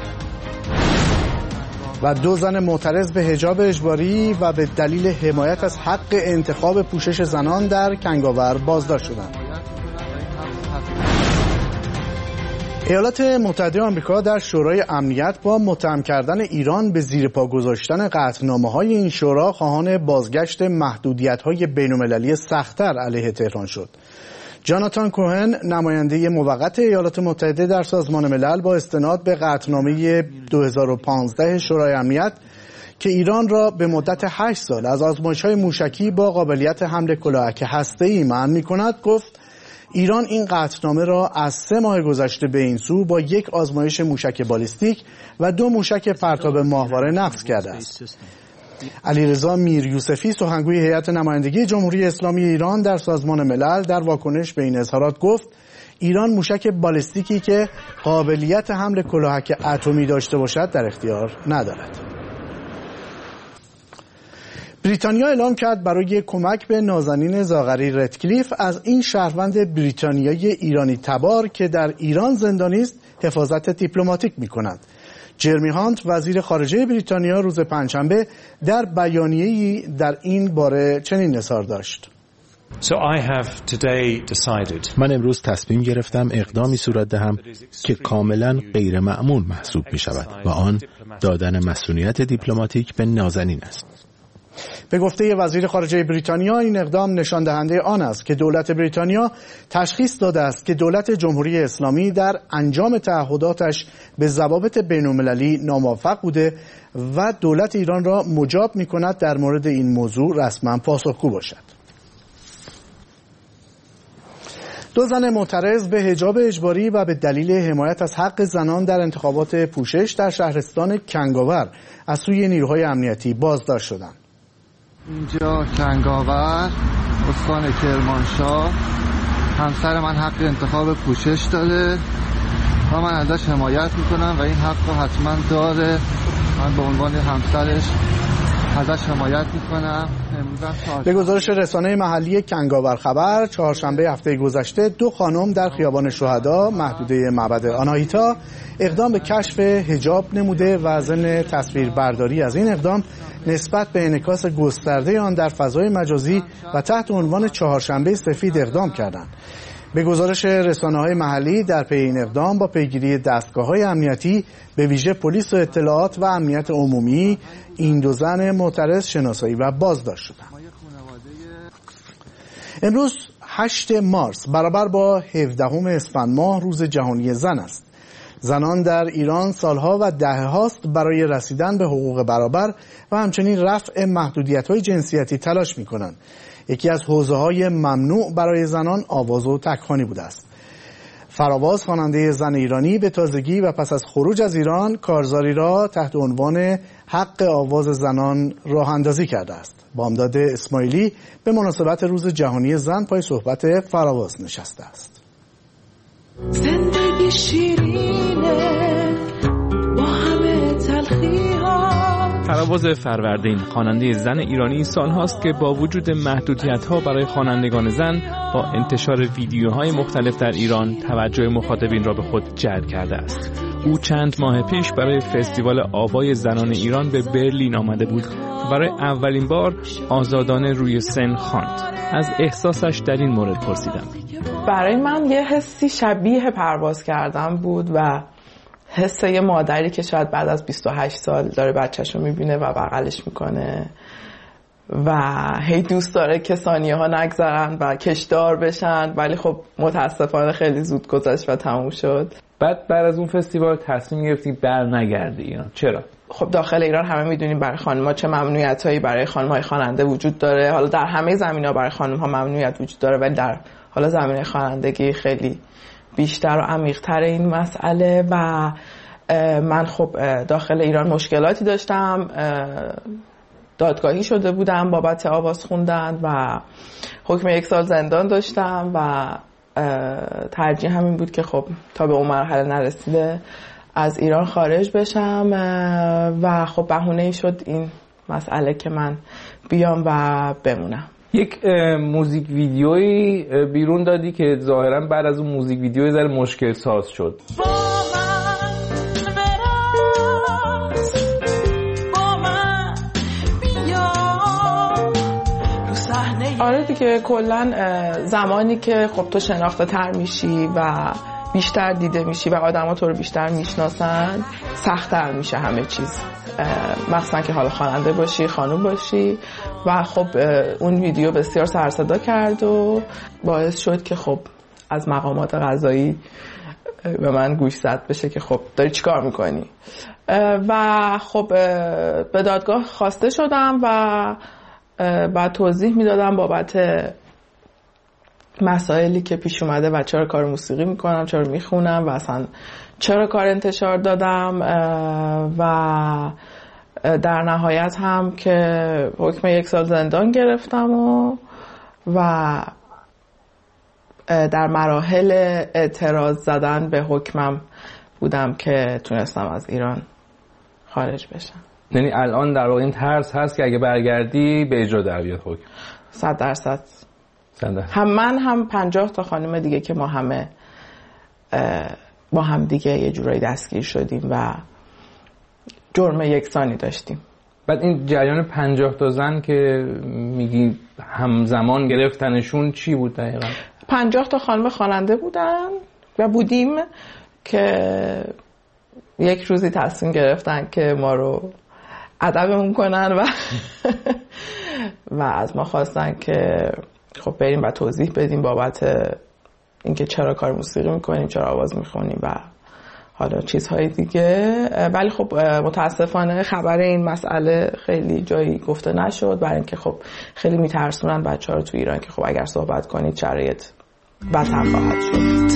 و دو زن معترض به حجاب اجباری و به دلیل حمایت از حق انتخاب پوشش زنان در کنگاور بازداشت شدند. ایالات متحده آمریکا در شورای امنیت با متهم کردن ایران به زیر پا گذاشتن قطعنامه‌های این شورا خواهان بازگشت محدودیت‌های بین‌المللی سخت‌تر علیه تهران شد. جاناتان کوهن، نماینده موقت ایالات متحده در سازمان ملل، با استناد به قطعنامه دو هزار و پانزده شورای امنیت که ایران را به مدت هشت سال از آزمایش‌های موشکی با قابلیت حمل کلاهک هسته‌ای منع می‌کند، گفت ایران این قطعنامه را از سه ماه گذشته به این سو با یک آزمایش موشک بالیستیک و دو موشک پرتاب ماهواره نقض کرده است. علیرضا میر یوسفی، سخنگوی هیئت نمایندگی جمهوری اسلامی ایران در سازمان ملل، در واکنش به این اظهارات گفت ایران موشک بالستیکی که قابلیت حمل کلاهک اتمی داشته باشد در اختیار ندارد. بریتانیا اعلام کرد برای کمک به نازنین زاغری رتکلیف از این شهروند بریتانیایی ایرانی تبار که در ایران زندانی است حفاظت دیپلماتیک می‌کند. جرمی هانت، وزیر خارجه بریتانیا، روز پنجشنبه در بیانیه‌ای در این باره چنین اظهار داشت: So I have today decided. من امروز تصمیم گرفتم اقدامی صورت دهم که کاملا غیر معمول محسوب می شود و آن دادن مسئولیت دیپلماتیک به نازنین است. به گفته وزیر خارجه بریتانیا، این اقدام نشان دهنده آن است که دولت بریتانیا تشخیص داده است که دولت جمهوری اسلامی در انجام تعهداتش به ضوابط بین‌المللی ناموفق بوده و دولت ایران را مجاب می‌کند در مورد این موضوع رسما پاسخگو باشد. دو زن معترض به حجاب اجباری و به دلیل حمایت از حق زنان در انتخابات پوشش در شهرستان کنگاور از سوی نیروهای امنیتی بازداشت شدند. اینجا کنگاور، استان کرمانشاه، همسر من حق انتخاب پوشش داره و من ازش حمایت میکنم و این حق رو حتما داره. من به عنوان همسرش ازش حمایت میکنم. به گزارش رسانه محلی کنگاور خبر، چهارشنبه هفته گذشته دو خانم در خیابان شهدا محدوده معبد آناهیتا اقدام به کشف حجاب نموده و ضمن تصویربرداری از این اقدام نسبت به انعکاس گسترده آن در فضای مجازی و تحت عنوان چهارشنبه سفید اقدام کردند. به گزارش رسانه‌های محلی، در پی این اقدام با پیگیری دستگاه‌های امنیتی به ویژه پلیس و اطلاعات و امنیت عمومی، این دو زن معترض شناسایی و بازداشت شدند. امروز هشتم مارس برابر با هفدهم اسفند ماه روز جهانی زن است. زنان در ایران سالها و دهه‌هاست برای رسیدن به حقوق برابر و همچنین رفع محدودیت‌های جنسیتی تلاش می‌کنند. یکی از حوزه‌های ممنوع برای زنان آواز و تک‌خوانی بوده است. فراواز، خواننده زن ایرانی، به تازگی و پس از خروج از ایران کارزاری را تحت عنوان حق آواز زنان راه اندازی کرده است. بامداد اسماعیلی به مناسبت روز جهانی زن پای صحبت فراواز نشسته است. زندگی شیرینه با همه تلخی‌ها. فراواز فروردین، خواننده زن ایرانی، سالهاست که با وجود محدودیت‌ها برای خوانندگان زن با انتشار ویدیوهای مختلف در ایران توجه مخاطبین را به خود جلب کرده است. او چند ماه پیش برای فستیوال آوای زنان ایران به برلین آمده بود و برای اولین بار آزادانه روی سن خواند. از احساسش در این مورد پرسیدم. برای من یه حسی شبیه پرواز کردن بود و حس یه مادری که شاید بعد از بیست و هشت سال داره بچه‌شو میبینه و بغلش میکنه و هی دوست داره که ثانیه ها نگذرن و کشدار بشن، ولی خب متاسفانه خیلی زود گذشت و تموم شد. بعد بعد از اون فستیوال تصمیم گرفتی بر نگردی ایران. چرا؟ خب داخل ایران همه میدونیم برای خانم‌ها چه ممنوعیت‌هایی برای خانم‌های خواننده وجود داره. حالا در همه زمینه‌ها برای خانم‌ها ممنوعیت وجود داره، ولی در حالا زمینه خوانندگی خیلی بیشتر و عمیق‌تر این مسئله. و من خب داخل ایران مشکلاتی داشتم، دادگاهی شده بودم بابت آواز خوندن و حکم یک سال زندان داشتم و ترجیح همین بود که خب تا به اون مرحله نرسیده از ایران خارج بشم و خب بهونه‌ای شد این مسئله که من بیام و بمونم. یک موزیک ویدیویی بیرون دادی که ظاهرا بعد از اون موزیک ویدیو یه ذره مشکل ساز شد. آره دیگه، کلا زمانی که خب تو شناخته تر میشی و بیشتر دیده میشی و آدما تو رو بیشتر میشناسن، سخت‌تر میشه همه چیز، مخصوصا که حالا خواننده باشی، خانوم باشی. و خب اون ویدیو بسیار سر صدا کرد و باعث شد که خب از مقامات قضایی به من گوش زد بشه که خب داری چیکار میکنی. و خب به دادگاه خواسته شدم و بعد توضیح میدادم بابت مسائلی که پیش اومده و چرا کار موسیقی میکنم، چرا میخونم و اصلا چرا کار انتشار دادم. و در نهایت هم که حکم یک سال زندان گرفتم و و در مراحل اعتراض زدن به حکمم بودم که تونستم از ایران خارج بشم. یعنی الان در واقع این ترس هست که اگه برگردی به اجرا در بیاد حکم؟ صد درصد. هم من هم پنجاه تا خانم دیگه که ما همه با هم دیگه یه جورایی دستگیر شدیم و جرم یکسانی داشتیم. بعد این جریان پنجاه تا زن که میگی همزمان گرفتنشون چی بود دقیقا؟ پنجاه تا خانم خواننده بودن و بودیم که یک روزی تصمیم گرفتن که ما رو ادبمون کنن و و از ما خواستن که خب بریم و توضیح بدیم بابت اینکه چرا کار موسیقی میکنیم، چرا آواز میخونیم و حالا چیزهای دیگه. ولی خب متاسفانه خبر این مسئله خیلی جایی گفته نشد، برای اینکه خب خیلی میترسونن بچه‌ها رو تو ایران که خب اگر صحبت کنید شرایط بدتر خواهد شد.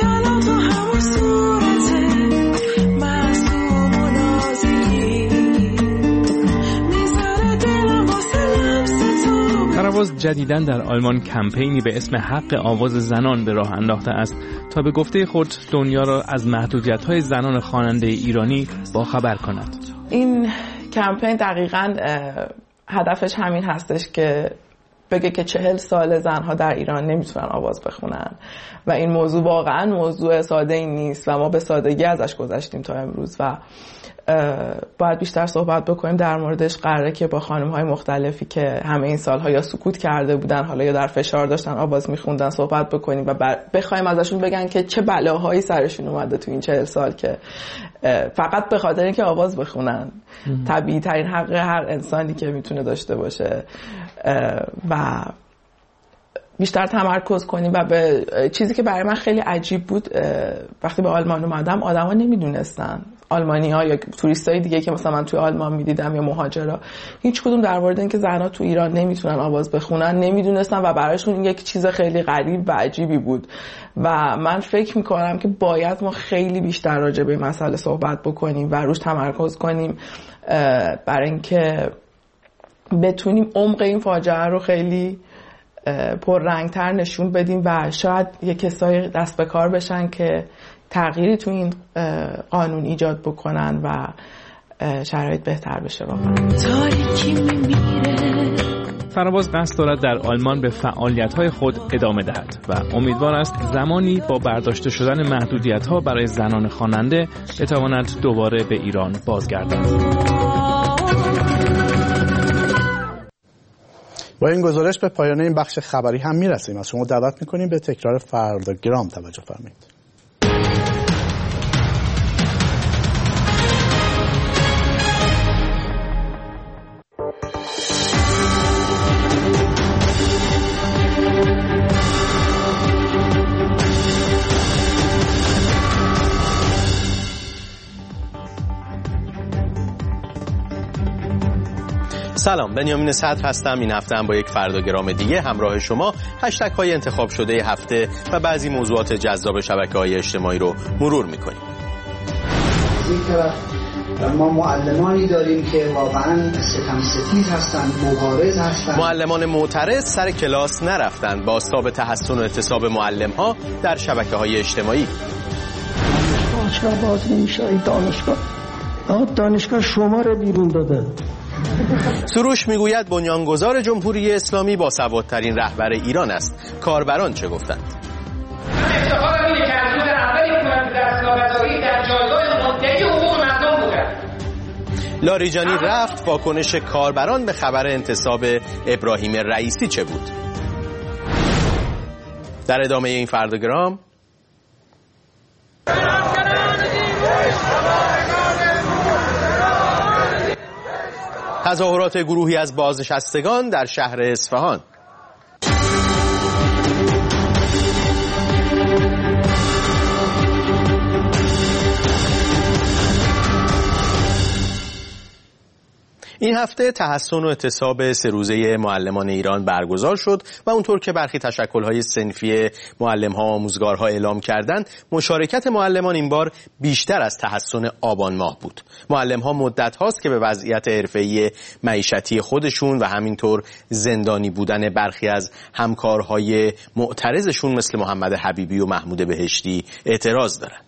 فراواز جدیداً در آلمان کمپینی به اسم حق آواز زنان به راه انداخته است تا به گفته خود دنیا را از محدودیت‌های زنان خواننده ایرانی باخبر کند. این کمپین دقیقاً هدفش همین هستش که بگه که چهل سال زنها در ایران نمیتونن آواز بخونن و این موضوع واقعاً موضوع ساده‌ای نیست و ما به سادگی ازش گذشتیم تا امروز و باید بیشتر صحبت بکنیم در موردش. قراره که با خانم‌های مختلفی که همه این سال‌ها یا سکوت کرده بودن حالا یا در فشار داشتن آواز می‌خوندن صحبت بکنیم و بخوایم ازشون بگن که چه بلاهایی سرشون اومده تو این چهل سال که فقط به خاطر اینکه آواز بخونن. طبیعی ترین حق هر انسانی که میتونه داشته باشه و بیشتر تمرکز کنیم. و به چیزی که برای من خیلی عجیب بود وقتی به آلمان اومدم، آدما نمیدونستن، آلمانی‌ها یا توریستای دیگه که مثلا من توی آلمان میدیدم یا مهاجرا، هیچ کدوم در مورد اینکه زن‌ها تو ایران نمیتونن آواز بخونن نمیدونستن و برایشون این یک چیز خیلی غریب و عجیبی بود. و من فکر میکنم که باید ما خیلی بیشتر راجع به این مسئله صحبت بکنیم و روش تمرکز کنیم برای اینکه بتونیم عمق این فاجعه رو خیلی پررنگتر نشون بدیم و شاید یه کسایی دست به کار بشن که تغییری تو این قانون ایجاد بکنن و شرایط بهتر بشه. واقعا تاریکی میمیره. فراواز قصد دارد در آلمان به فعالیت‌های خود ادامه دهد و امیدوار است زمانی با برداشته شدن محدودیت‌ها برای زنان خواننده بتواند دوباره به ایران بازگردد. با این گزارش به پایان این بخش خبری هم میرسیم. از شما دعوت میکنیم به تکرار فرداگرام توجه فرمایید. سلام، بنیامین صدر هستم. این هفته هم با یک فرداگرام دیگه همراه شما هشتگ های انتخاب شده هفته و بعضی موضوعات جذاب شبکه‌های اجتماعی رو مرور می‌کنیم. از این طرف ما معلمانی داریم که واقعا ستم ستیز هستند، مبارز هستند. معلمان معترض سر کلاس نرفتند. بازتاب تحسن و اعتصاب معلم‌ها در شبکه‌های اجتماعی. دانشگاه باز نمیشه. دانشگاه آقا دانشگاه شما رو بیرون داده. سروش میگوید بنیانگذار جمهوری اسلامی با سوادترین رهبر ایران است. کاربران چه گفتند؟ من افتخارم اینه که از روز اولی که من دستگاه قضایی در جایگاه مدعی حقوق مردم بودم. لاریجانی رفت. واکنش کاربران به خبر انتصاب ابراهیم رئیسی چه بود؟ در ادامه این فردگرام تظاهرات گروهی از بازنشستگان در شهر اصفهان. این هفته تحسن و اعتصاب سه روزه معلمان ایران برگزار شد و اونطور که برخی تشکل‌های صنفی معلم‌ها و آموزگارها اعلام کردند، مشارکت معلمان این بار بیشتر از تحسن آبان ماه بود. معلم‌ها مدت هاست که به وضعیت حرفه‌ای معیشتی خودشون و همینطور زندانی بودن برخی از همکارهای معترضشون مثل محمد حبیبی و محمود بهشتی اعتراض دارند.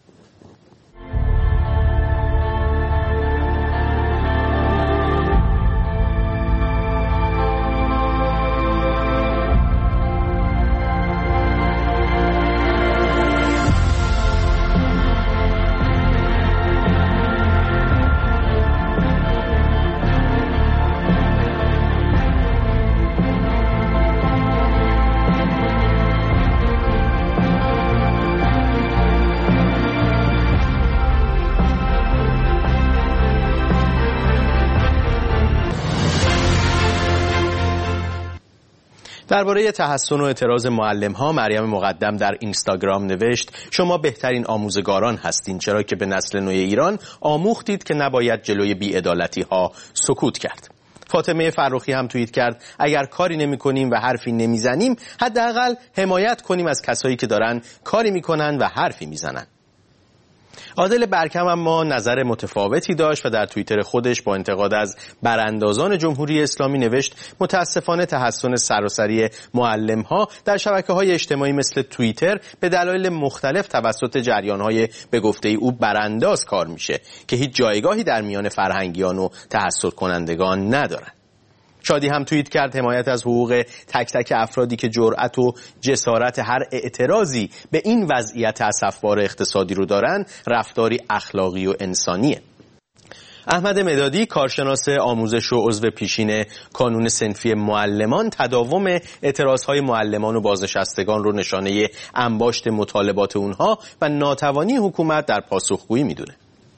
درباره تحسن و اعتراض معلم‌ها مریم مقدم در اینستاگرام نوشت: شما بهترین آموزگاران هستین، چرا که به نسل نوی ایران آموختید که نباید جلوی بی‌عدالتی‌ها سکوت کرد. فاطمه فرخی هم توییت کرد: اگر کاری نمی‌کنیم و حرفی نمیزنیم، حداقل حمایت کنیم از کسایی که دارن کاری میکنن و حرفی میزنن. عادل برکم اما نظر متفاوتی داشت و در توییتر خودش با انتقاد از براندازان جمهوری اسلامی نوشت: متاسفانه تحسن سراسری معلم‌ها در شبکه‌های اجتماعی مثل توییتر به دلایل مختلف توسط جریان‌های به گفته او برانداز کار میشه که هیچ جایگاهی در میان فرهنگیان و تحصیل کنندگان ندارن. شادی هم توییت کرد: حمایت از حقوق تک تک افرادی که جرأت و جسارت هر اعتراضی به این وضعیت اسفبار اقتصادی رو دارن، رفتاری اخلاقی و انسانیه. احمد مدادی، کارشناس آموزش و عضو پیشین کانون صنفی معلمان، تداوم اعتراضهای معلمان و بازنشستگان رو نشانه انباشت مطالبات اونها و ناتوانی حکومت در پاسخگویی میدونه.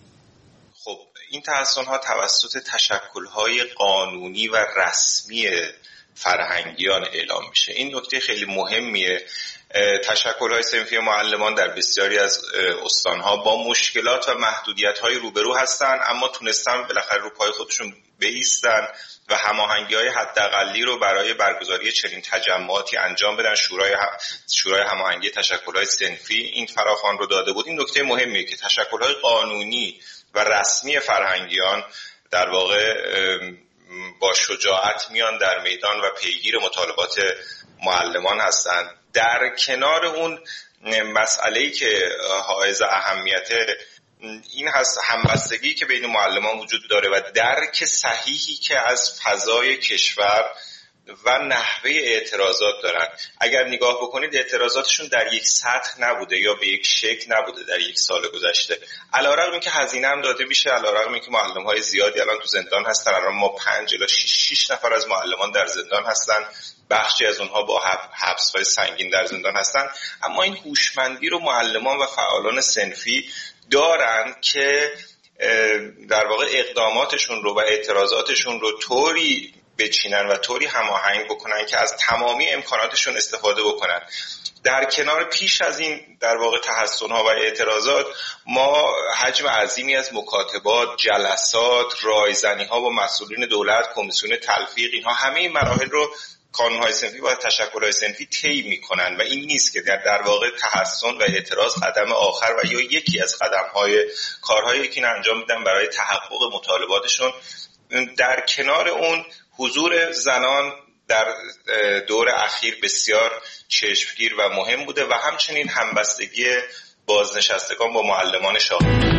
این تحسن‌ها توسط تشکل‌های قانونی و رسمی فرهنگیان اعلام میشه. این نکته خیلی مهمیه. تشکل‌های صنفی معلمان در بسیاری از استان‌ها با مشکلات و محدودیت‌های روبرو هستن، اما تونستن بالاخره رو پای خودشون بایستن و هماهنگی‌های حداقلی رو برای برگزاری چنین تجمعاتی انجام بدن. شورای شورای هماهنگی تشکل‌های صنفی این فراخوان رو داده بود. این نکته مهمیه که تشکل‌های قانونی و رسمی فرهنگیان در واقع با شجاعت میان در میدان و پیگیر مطالبات معلمان هستند. در کنار اون مسئله‌ای که حائز اهمیته این هست همبستگی که بین معلمان وجود داره و درک صحیحی که از فضای کشور و نحوه اعتراضات دارن. اگر نگاه بکنید اعتراضاتشون در یک سطح نبوده یا به یک شکل نبوده در یک سال گذشته. علیرغم اینکه هزینه هم داده میشه، علیرغم اینکه معلم‌های زیادی الان تو زندان هستن، الان ما پنج الی شش نفر از معلمان در زندان هستن، بخشی از اونها با حبس‌های سنگین در زندان هستن، اما این هوشمندی رو معلمان و فعالان صنفی دارن که در واقع اقداماتشون رو و اعتراضاتشون رو طوری بچینن و طوری هماهنگ بکنن که از تمامی امکاناتشون استفاده بکنن. در کنار پیش از این در واقع تحسن‌ها و اعتراضات، ما حجم عظیمی از مکاتبات، جلسات، رایزنی‌ها با مسئولین دولت، کمیسیون تلفیق، اینها همه این مراحل رو کانون‌های صنفی و تشکل‌های صنفی طی می‌کنن و این نیست که در در واقع تحسن و اعتراض قدم آخر و یا یکی از قدم‌های کارهایی که انجام میدن برای تحقق مطالباتشون. در کنار اون حضور زنان در دور اخیر بسیار چشمگیر و مهم بوده و همچنین همبستگی بازنشستگان با معلمان شاغل.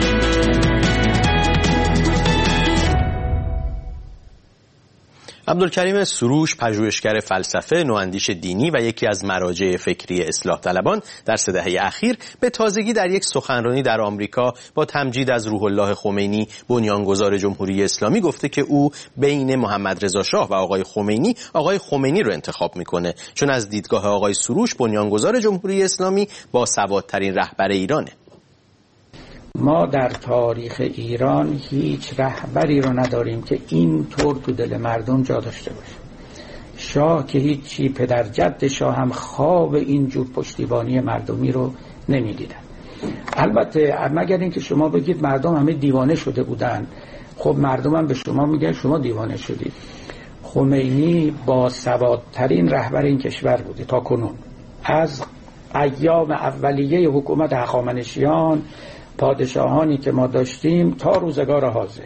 عبدالکریم سروش، پژوهشگر فلسفه، نواندیش دینی و یکی از مراجع فکری اصلاح طلبان در سه دهه اخیر به تازگی در یک سخنرانی در آمریکا با تمجید از روح الله خمینی، بنیانگذار جمهوری اسلامی، گفته که او بین محمد رضا شاه و آقای خمینی آقای خمینی رو انتخاب میکنه، چون از دیدگاه آقای سروش بنیانگذار جمهوری اسلامی با سوادترین رهبر ایرانه. ما در تاریخ ایران هیچ رهبری رو نداریم که این طور تو دل مردم جا داشته باشه. شاه که هیچی، پدر جد شاه هم خواب این جور پشتیبانی مردمی رو نمیدیدن. البته مگر اینکه شما بگید مردم همه دیوانه شده بودن، خب مردم هم به شما میگن شما دیوانه شدید. خمینی با سوادترین رهبر این کشور بوده تا کنون، از ایام اولیه حکومت هخامنشیان، پادشاهانی که ما داشتیم تا روزگار حاضر.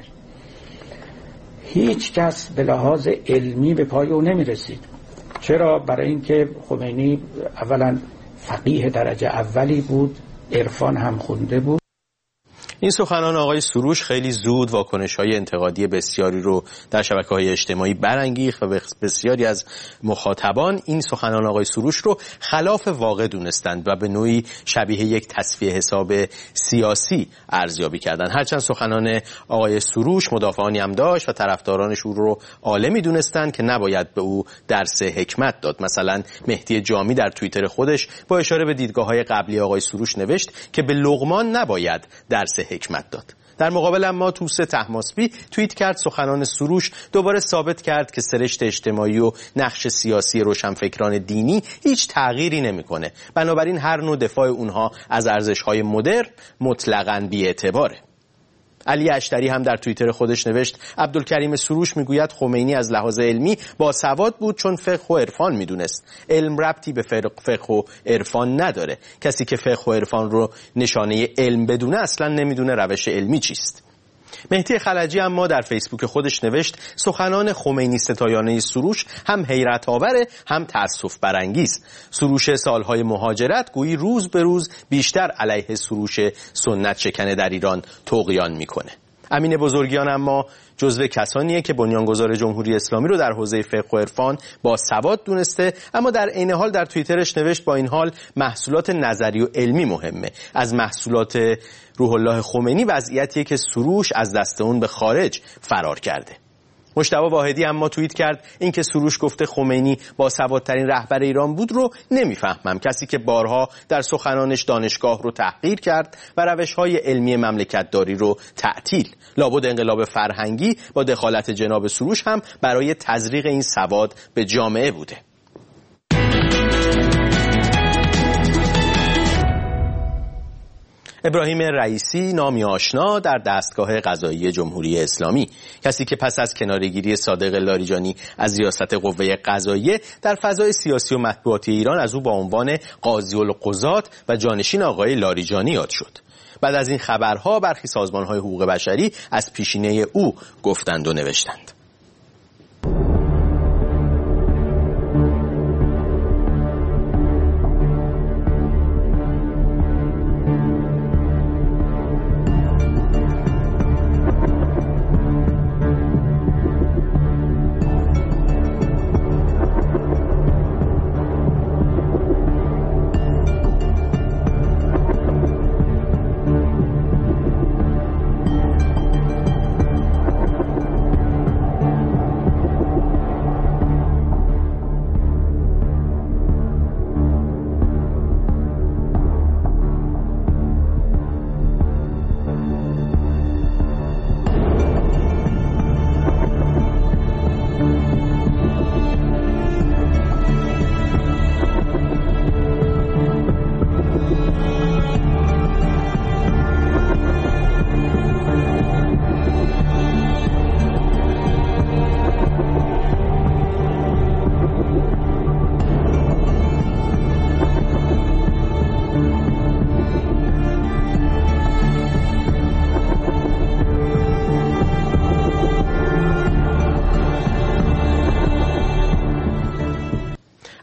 هیچ کس به لحاظ علمی به پای او نمی رسید. چرا؟ برای اینکه خمینی اولا فقیه درجه اولی بود، عرفان هم خونده بود. این سخنان آقای سروش خیلی زود واکنش‌های انتقادی بسیاری رو در شبکه‌های اجتماعی برانگیخت و بسیاری از مخاطبان این سخنان آقای سروش رو خلاف واقع دونستند و به نوعی شبیه یک تصفیه حساب سیاسی ارزیابی کردند. هرچند سخنان آقای سروش مدافعانی هم داشت و طرفدارانش او رو عالمی دونستند که نباید به او درس حکمت داد. مثلا مهدی جامی در توییتر خودش با اشاره به دیدگاه‌های قبلی آقای سروش نوشت که به لقمان نباید درس حکمت داد. در مقابل اما توسه طهماسبی توییت کرد سخنان سروش دوباره ثابت کرد که سرشت اجتماعی و نقش سیاسی روشنفکران دینی هیچ تغییری نمیکنه، بنابراین هر نوع دفاع اونها از ارزش‌های مدرن مطلقاً بی‌اعتباره. علی اشتری هم در توییتر خودش نوشت عبدالکریم سروش میگوید خمینی از لحاظ علمی با سواد بود چون فقه و عرفان میدونست. علم ربطی به فقه و عرفان نداره. کسی که فقه و عرفان رو نشانه علم بدونه اصلا نمیدونه روش علمی چیست. مهدی خلجی اما در فیسبوک خودش نوشت سخنان خمینی ستایانه سروش هم حیرت آوره هم تأسف برانگیز. سروش سالهای مهاجرت گویی روز به روز بیشتر علیه سروش سنت شکنه در ایران طغیان میکنه. امین بزرگیان اما جزو کسانیه که بنیانگذار جمهوری اسلامی رو در حوزه فقه و عرفان با سواد دونسته، اما در عین حال در توییترش نوشت با این حال محصولات نظری و علمی مهمه. از محصولات روح الله خمینی وضعیتیه که سروش از دست اون به خارج فرار کرده. مجتبی واحدی اما توییت کرد اینکه سروش گفته خمینی با سوادترین رهبر ایران بود رو نمیفهمم. کسی که بارها در سخنانش دانشگاه رو تحقیر کرد و روش‌های علمی مملکتداری رو تعطیل. لابد انقلاب فرهنگی با دخالت جناب سروش هم برای تزریق این سواد به جامعه بوده. ابراهیم رئیسی، نامی آشنا در دستگاه قضایی جمهوری اسلامی، کسی که پس از کناره‌گیری صادق لاریجانی از ریاست قوه قضاییه در فضای سیاسی و مطبوعاتی ایران از او با عنوان قاضی القضات و جانشین آقای لاریجانی یاد شد. بعد از این خبرها برخی سازمان‌های حقوق بشری از پیشینه او گفتند و نوشتند.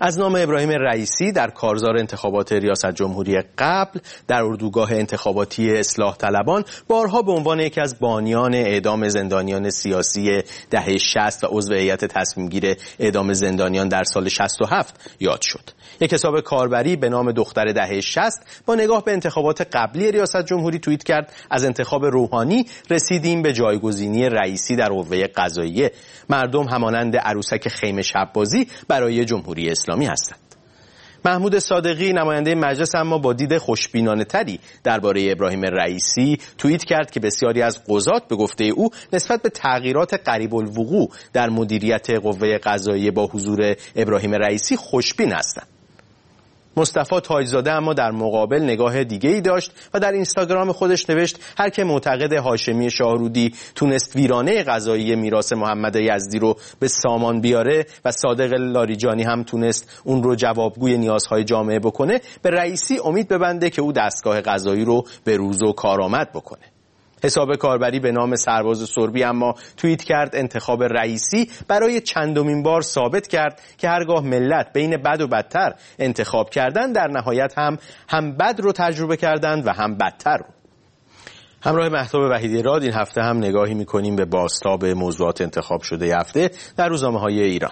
از نام ابراهیم رئیسی در کارزار انتخابات ریاست جمهوری قبل در اردوگاه انتخاباتی اصلاح طلبان بارها به عنوان یکی از بانیان اعدام زندانیان سیاسی دهه شصت و عضو هیئت تصمیم گیر اعدام زندانیان در سال شصت و هفت یاد شد. یک حساب کاربری به نام دختر دهه شصت با نگاه به انتخابات قبلی ریاست جمهوری توییت کرد: از انتخاب روحانی رسیدیم به جایگزینی رئیسی در قوه قضاییه. مردم همانند عروسک خیمه شب بازی برای جمهوری اسلامی هستند. محمود صادقی نماینده مجلس اما با دید خوشبینانه تری درباره ابراهیم رئیسی توییت کرد که بسیاری از قضات به گفته او نسبت به تغییرات قریب الوقوع در مدیریت قوه قضاییه با حضور ابراهیم رئیسی خوشبین هستند. مصطفی تاجزاده اما در مقابل نگاه دیگه‌ای داشت و در اینستاگرام خودش نوشت: هر که معتقد هاشمی شاهرودی تونست ویرانه قضایی میراث محمد یزدی رو به سامان بیاره و صادق لاریجانی هم تونست اون رو جوابگوی نیازهای جامعه بکنه، به رئیسی امید ببنده که او دستگاه قضایی رو به روز و کارآمد بکنه. حساب کاربری به نام سرباز سربی اما توییت کرد: انتخاب رئیسی برای چندمین بار ثابت کرد که هرگاه ملت بین بد و بدتر انتخاب کردن، در نهایت هم هم بد رو تجربه کردند و هم بدتر رو. همراه مهتاب وحیدی راد این هفته هم نگاهی می‌کنیم به بازتاب موضوعات انتخاب شده هفته در روزنامه‌های ایران.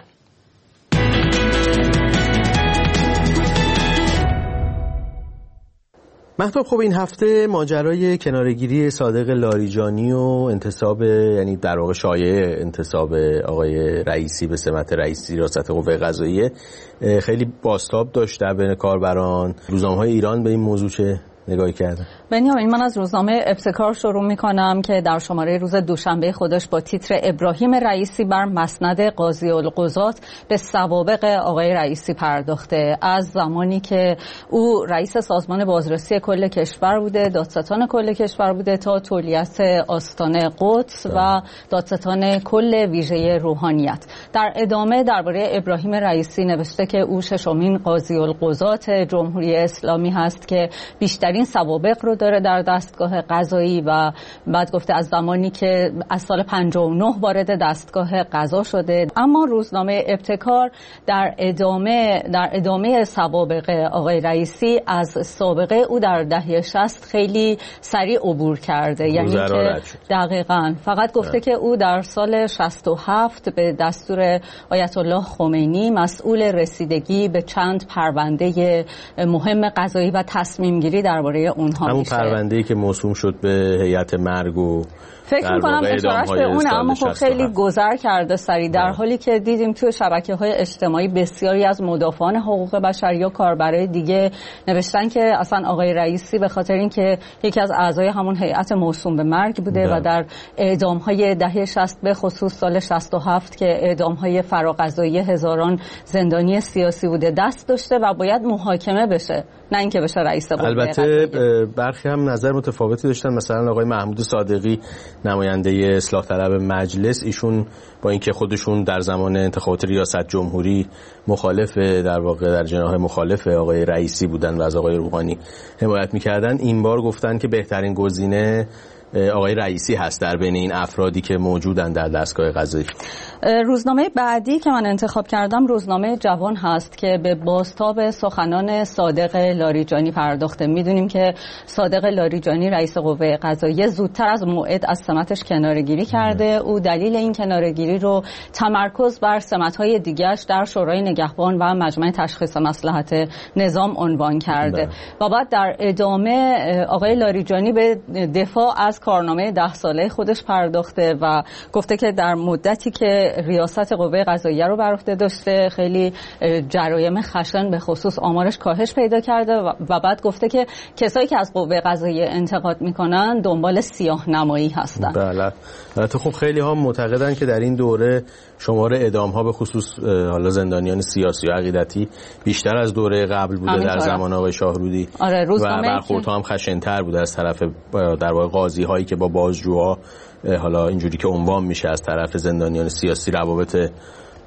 مهتاب، خب این هفته ماجرای کناره‌گیری صادق لاریجانی و انتصاب، یعنی در واقع شایعه انتصاب آقای رئیسی به سمت رئیس ریاست قوه قضاییه خیلی بازتاب داشت در بین کاربران. روزنامه‌های ایران به این موضوع چه نگاهی کردن؟ بنیامین، من از روزنامه ابتکار شروع می‌کنم که در شماره روز دوشنبه خودش با تیتر ابراهیم رئیسی بر مسند قاضی القضات به سوابق آقای رئیسی پرداخته. از زمانی که او رئیس سازمان بازرسی کل کشور بوده، دادستان کل کشور بوده، تا تولیت آستان قدس و دادستان کل ویژه روحانیت. در ادامه درباره ابراهیم رئیسی نوشته که او ششمین قاضی القضات جمهوری اسلامی هست که بیشترین سوابق رو داره در دستگاه قضایی و بعد گفته از زمانی که از سال پنجاه و نه وارد دستگاه قضا شده. اما روزنامه ابتکار در ادامه در ادامه سوابق آقای رئیسی از سابقه او در دهه شصت خیلی سریع عبور کرده، یعنی که دقیقاً فقط گفته که او در سال شصت و هفت به دستور آیت الله خمینی مسئول رسیدگی به چند پرونده مهم قضایی و تصمیم گیری درباره اونها همون میشه. پرونده‌ای که موسوم شد به هیئت مرگ و فکر می‌کنم اشارهش به اونه، اما خب خیلی گذر کرده سری، در حالی که دیدیم توی شبکه‌های اجتماعی بسیاری از مدافعان حقوق بشر یا کاربرای دیگه نوشتن که اصلا آقای رئیسی به خاطر اینکه یکی از اعضای همون هیئت موسوم به مرگ بوده ده. و در اعدام‌های دهه شصت به خصوص سال شصت و هفت که اعدام‌های فراقضایی هزاران زندانی سیاسی بوده دست داشته و باید محاکمه بشه، نه اینکه بشه رئیس قوه. البته برخی هم نظر متفاوتی داشتن، مثلا آقای محمود صادقی نماینده اصلاح طلب مجلس، ایشون با اینکه خودشون در زمان انتخابات ریاست جمهوری مخالف در واقع در جناح مخالف آقای رئیسی بودن و از آقای روحانی حمایت می‌کردن، این بار گفتن که بهترین گزینه آقای رئیسی هست در بین این افرادی که موجودن در دستگاه قضایی. روزنامه بعدی که من انتخاب کردم روزنامه جوان هست که به بازتاب سخنان صادق لاریجانی پرداخته. میدونیم که صادق لاریجانی رئیس قوه قضاییه زودتر از موعد از سمتش کناره‌گیری کرده. او دلیل این کناره‌گیری رو تمرکز بر سمت‌های دیگرش در شورای نگهبان و مجمع تشخیص مصلحت نظام عنوان کرده و بعد در ادامه آقای لاریجانی به دفاع از کارنامه ده ساله خودش پرداخته و گفته که در مدتی که ریاست قوه قضاییه رو بر عهده داشته خیلی جرایم خشن به خصوص آمارش کاهش پیدا کرده و بعد گفته که کسایی که از قوه قضاییه انتقاد میکنن دنبال سیاه نمایی هستن. بله. البته خب خیلی ها معتقدن که در این دوره شمار اعدام ها به خصوص حالا زندانیان سیاسی و عقیدتی بیشتر از دوره قبل بوده در زمان آقای شاهرودی. آره، و برخوردها هم خشن‌تر بوده از طرف در واقع قاضی هایی که با بازجوها حالا اینجوری که عنوان میشه از طرف زندانیان سیاسی روابط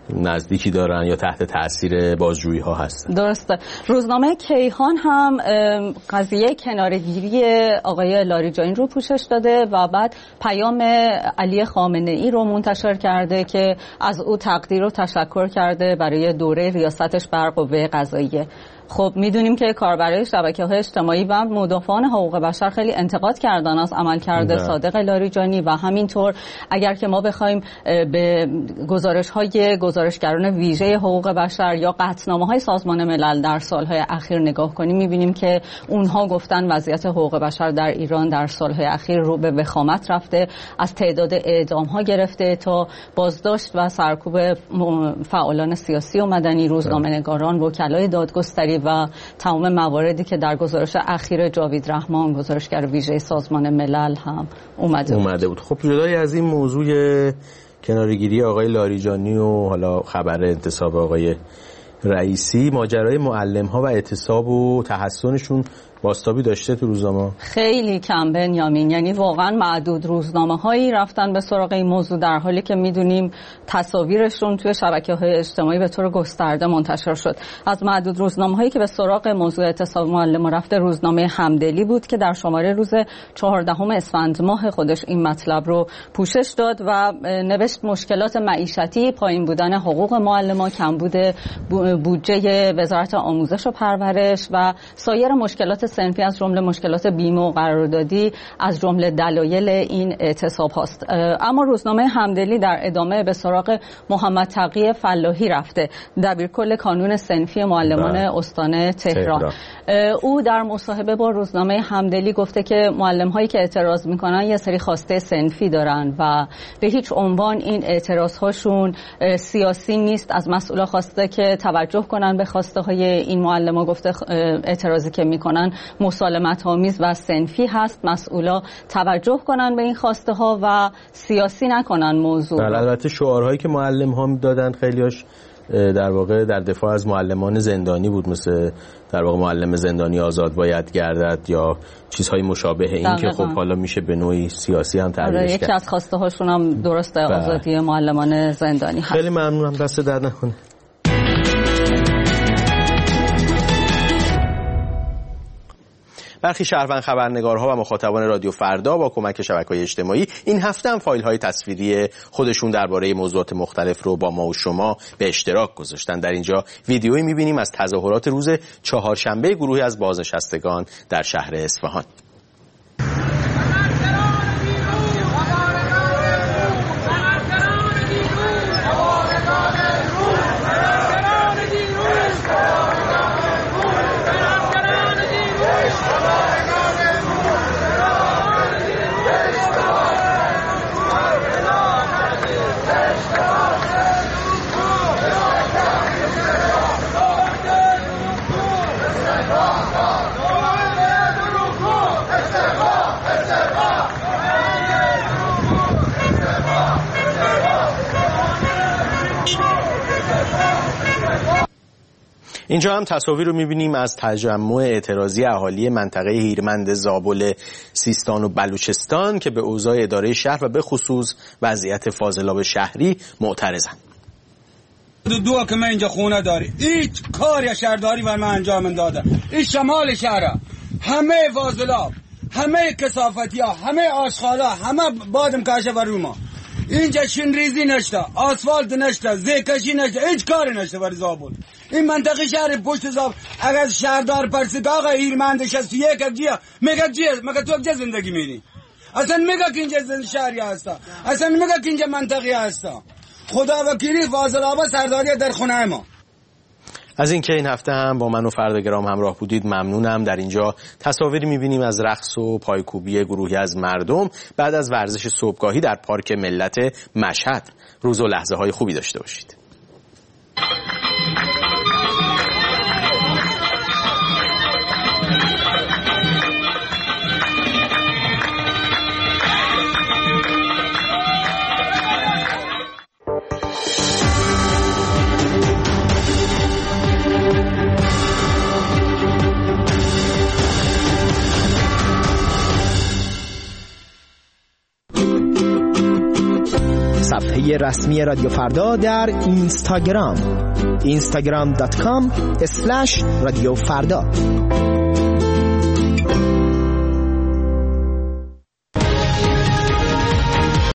نزدیکی دارن یا تحت تاثیر بازجویی ها هستن. درسته. روزنامه کیهان هم قضیه کناره‌گیری آقای لاریجانی رو پوشش داده و بعد پیام علی خامنه ای رو منتشر کرده که از او تقدیر و تشکر کرده برای دوره ریاستش بر قوه قضاییه. خب میدونیم که کاربرای شبکه‌های اجتماعی و مدافعان حقوق بشر خیلی انتقاد کردن از عملکرد صادق لاریجانی و همینطور اگر که ما بخوایم به گزارش‌های گزارشگران ویژه حقوق بشر یا قطعنامه‌های سازمان ملل در سال‌های اخیر نگاه کنیم می‌بینیم که اونها گفتن وضعیت حقوق بشر در ایران در سال‌های اخیر رو به وخامت رفته، از تعداد اعدام‌ها گرفته تا بازداشت و سرکوب فعالان سیاسی و مدنی، روزنامه‌نگاران، وکلای دادگستری و تمام مواردی که در گزارش اخیر جاوید رحمان گزارشگر ویژه سازمان ملل هم اومده, اومده بود. خب جدای از این موضوع کناره‌گیری آقای لاریجانی و حالا خبر انتصاب آقای رئیسی، ماجرای معلم‌ها و اعتصاب و تحسنشون بازتابی داشته تو روزنامه؟ خیلی کم بنیامین، یعنی واقعا معدود روزنامه هایی رفتن به سراغ این موضوع در حالی که میدونیم تصاویرشون توی شبکه‌های اجتماعی به طور گسترده منتشر شد. از معدود روزنامه هایی که به سراغ موضوع اعتصاب معلم رفته روزنامه همدلی بود که در شماره روز چهاردهم اسفند ماه خودش این مطلب رو پوشش داد و نوشت مشکلات معیشتی، پایین بودن حقوق معلمان، کمبود بودجه وزارت آموزش و پرورش و سایر مشکلات صنفی از جمله مشکلات بیمه و قراردادی از جمله دلایل این اعتصاب هاست. اما روزنامه همدلی در ادامه به سراغ محمد تقی فلاحی رفته، دبیرکل کانون صنفی معلمان استان تهران. تهران. او در مصاحبه با روزنامه همدلی گفته که معلم هایی که اعتراض میکنن یه سری خواسته صنفی دارن و به هیچ عنوان این اعتراض هاشون سیاسی نیست. از مسئولا خواسته که توجه کنن به خواسته های این معلم. گفته اعتراضی که میکنن مسالمت آمیز و صنفی هست، مسئولا توجه کنن به این خواسته ها و سیاسی نکنن موضوع. البته شعارهایی که معلم ها دادن خیلیاش در واقع در دفاع از معلمان زندانی بود، مثل در واقع معلم زندانی آزاد باید گردد یا چیزهای مشابه این که خب حالا میشه به نوعی سیاسی هم تعبیرش کرد. یکی از خواسته هاشون هم درسته آزادی معلمان زندانی هست. خیلی ممنونم، دست درد نکنه. برخی شهروند خبرنگارها و مخاطبان رادیو فردا با کمک شبکه‌های اجتماعی این هفته هم فایل‌های تصویری خودشون درباره موضوعات مختلف رو با ما و شما به اشتراک گذاشتن. در اینجا ویدیویی می‌بینیم از تظاهرات روز چهارشنبه گروهی از بازنشستگان در شهر اصفهان. اینجا هم تصاویر رو می‌بینیم از تجمع اعتراضی اهالی منطقه هیرمند زابل سیستان و بلوچستان که به اوضاع اداره شهر و به خصوص وضعیت فاضلاب شهری معترضن. دو که من اینجا خونه داری، هیچ کاری شهرداری بر من انجام داده. این شمال شهر، همه فاضلاب، همه کثافتی ها، همه آشغالا، همه بادم کاشه بر ما. اینجا شین ریزی نشته، آسفالت نشته، زیکشی نشته، هیچ کاری نشته برای زابل. این منطقه شهر پشت زابل اگر شهردار پرسید آقا هیرمند شصت و یک جیه میگه جیه، مگه تو کجا زندگی می‌کنی؟ اصلا میگه که اینجا شهری هستا، اصلا میگه که اینجا منطقه هستا. خدا وکیلی فاضلابا سرداری در خونه ما. از اینکه این هفته هم با من و فردگرام همراه بودید ممنونم. در اینجا تصاویری می‌بینیم از رقص و پایکوبی گروهی از مردم بعد از ورزش صبحگاهی در پارک ملت مشهد. روز و لحظه های خوبی داشته باشید. صفحه رسمی رادیو فردا در اینستاگرام اینستاگرام دات کام اسلش رادیو فردا.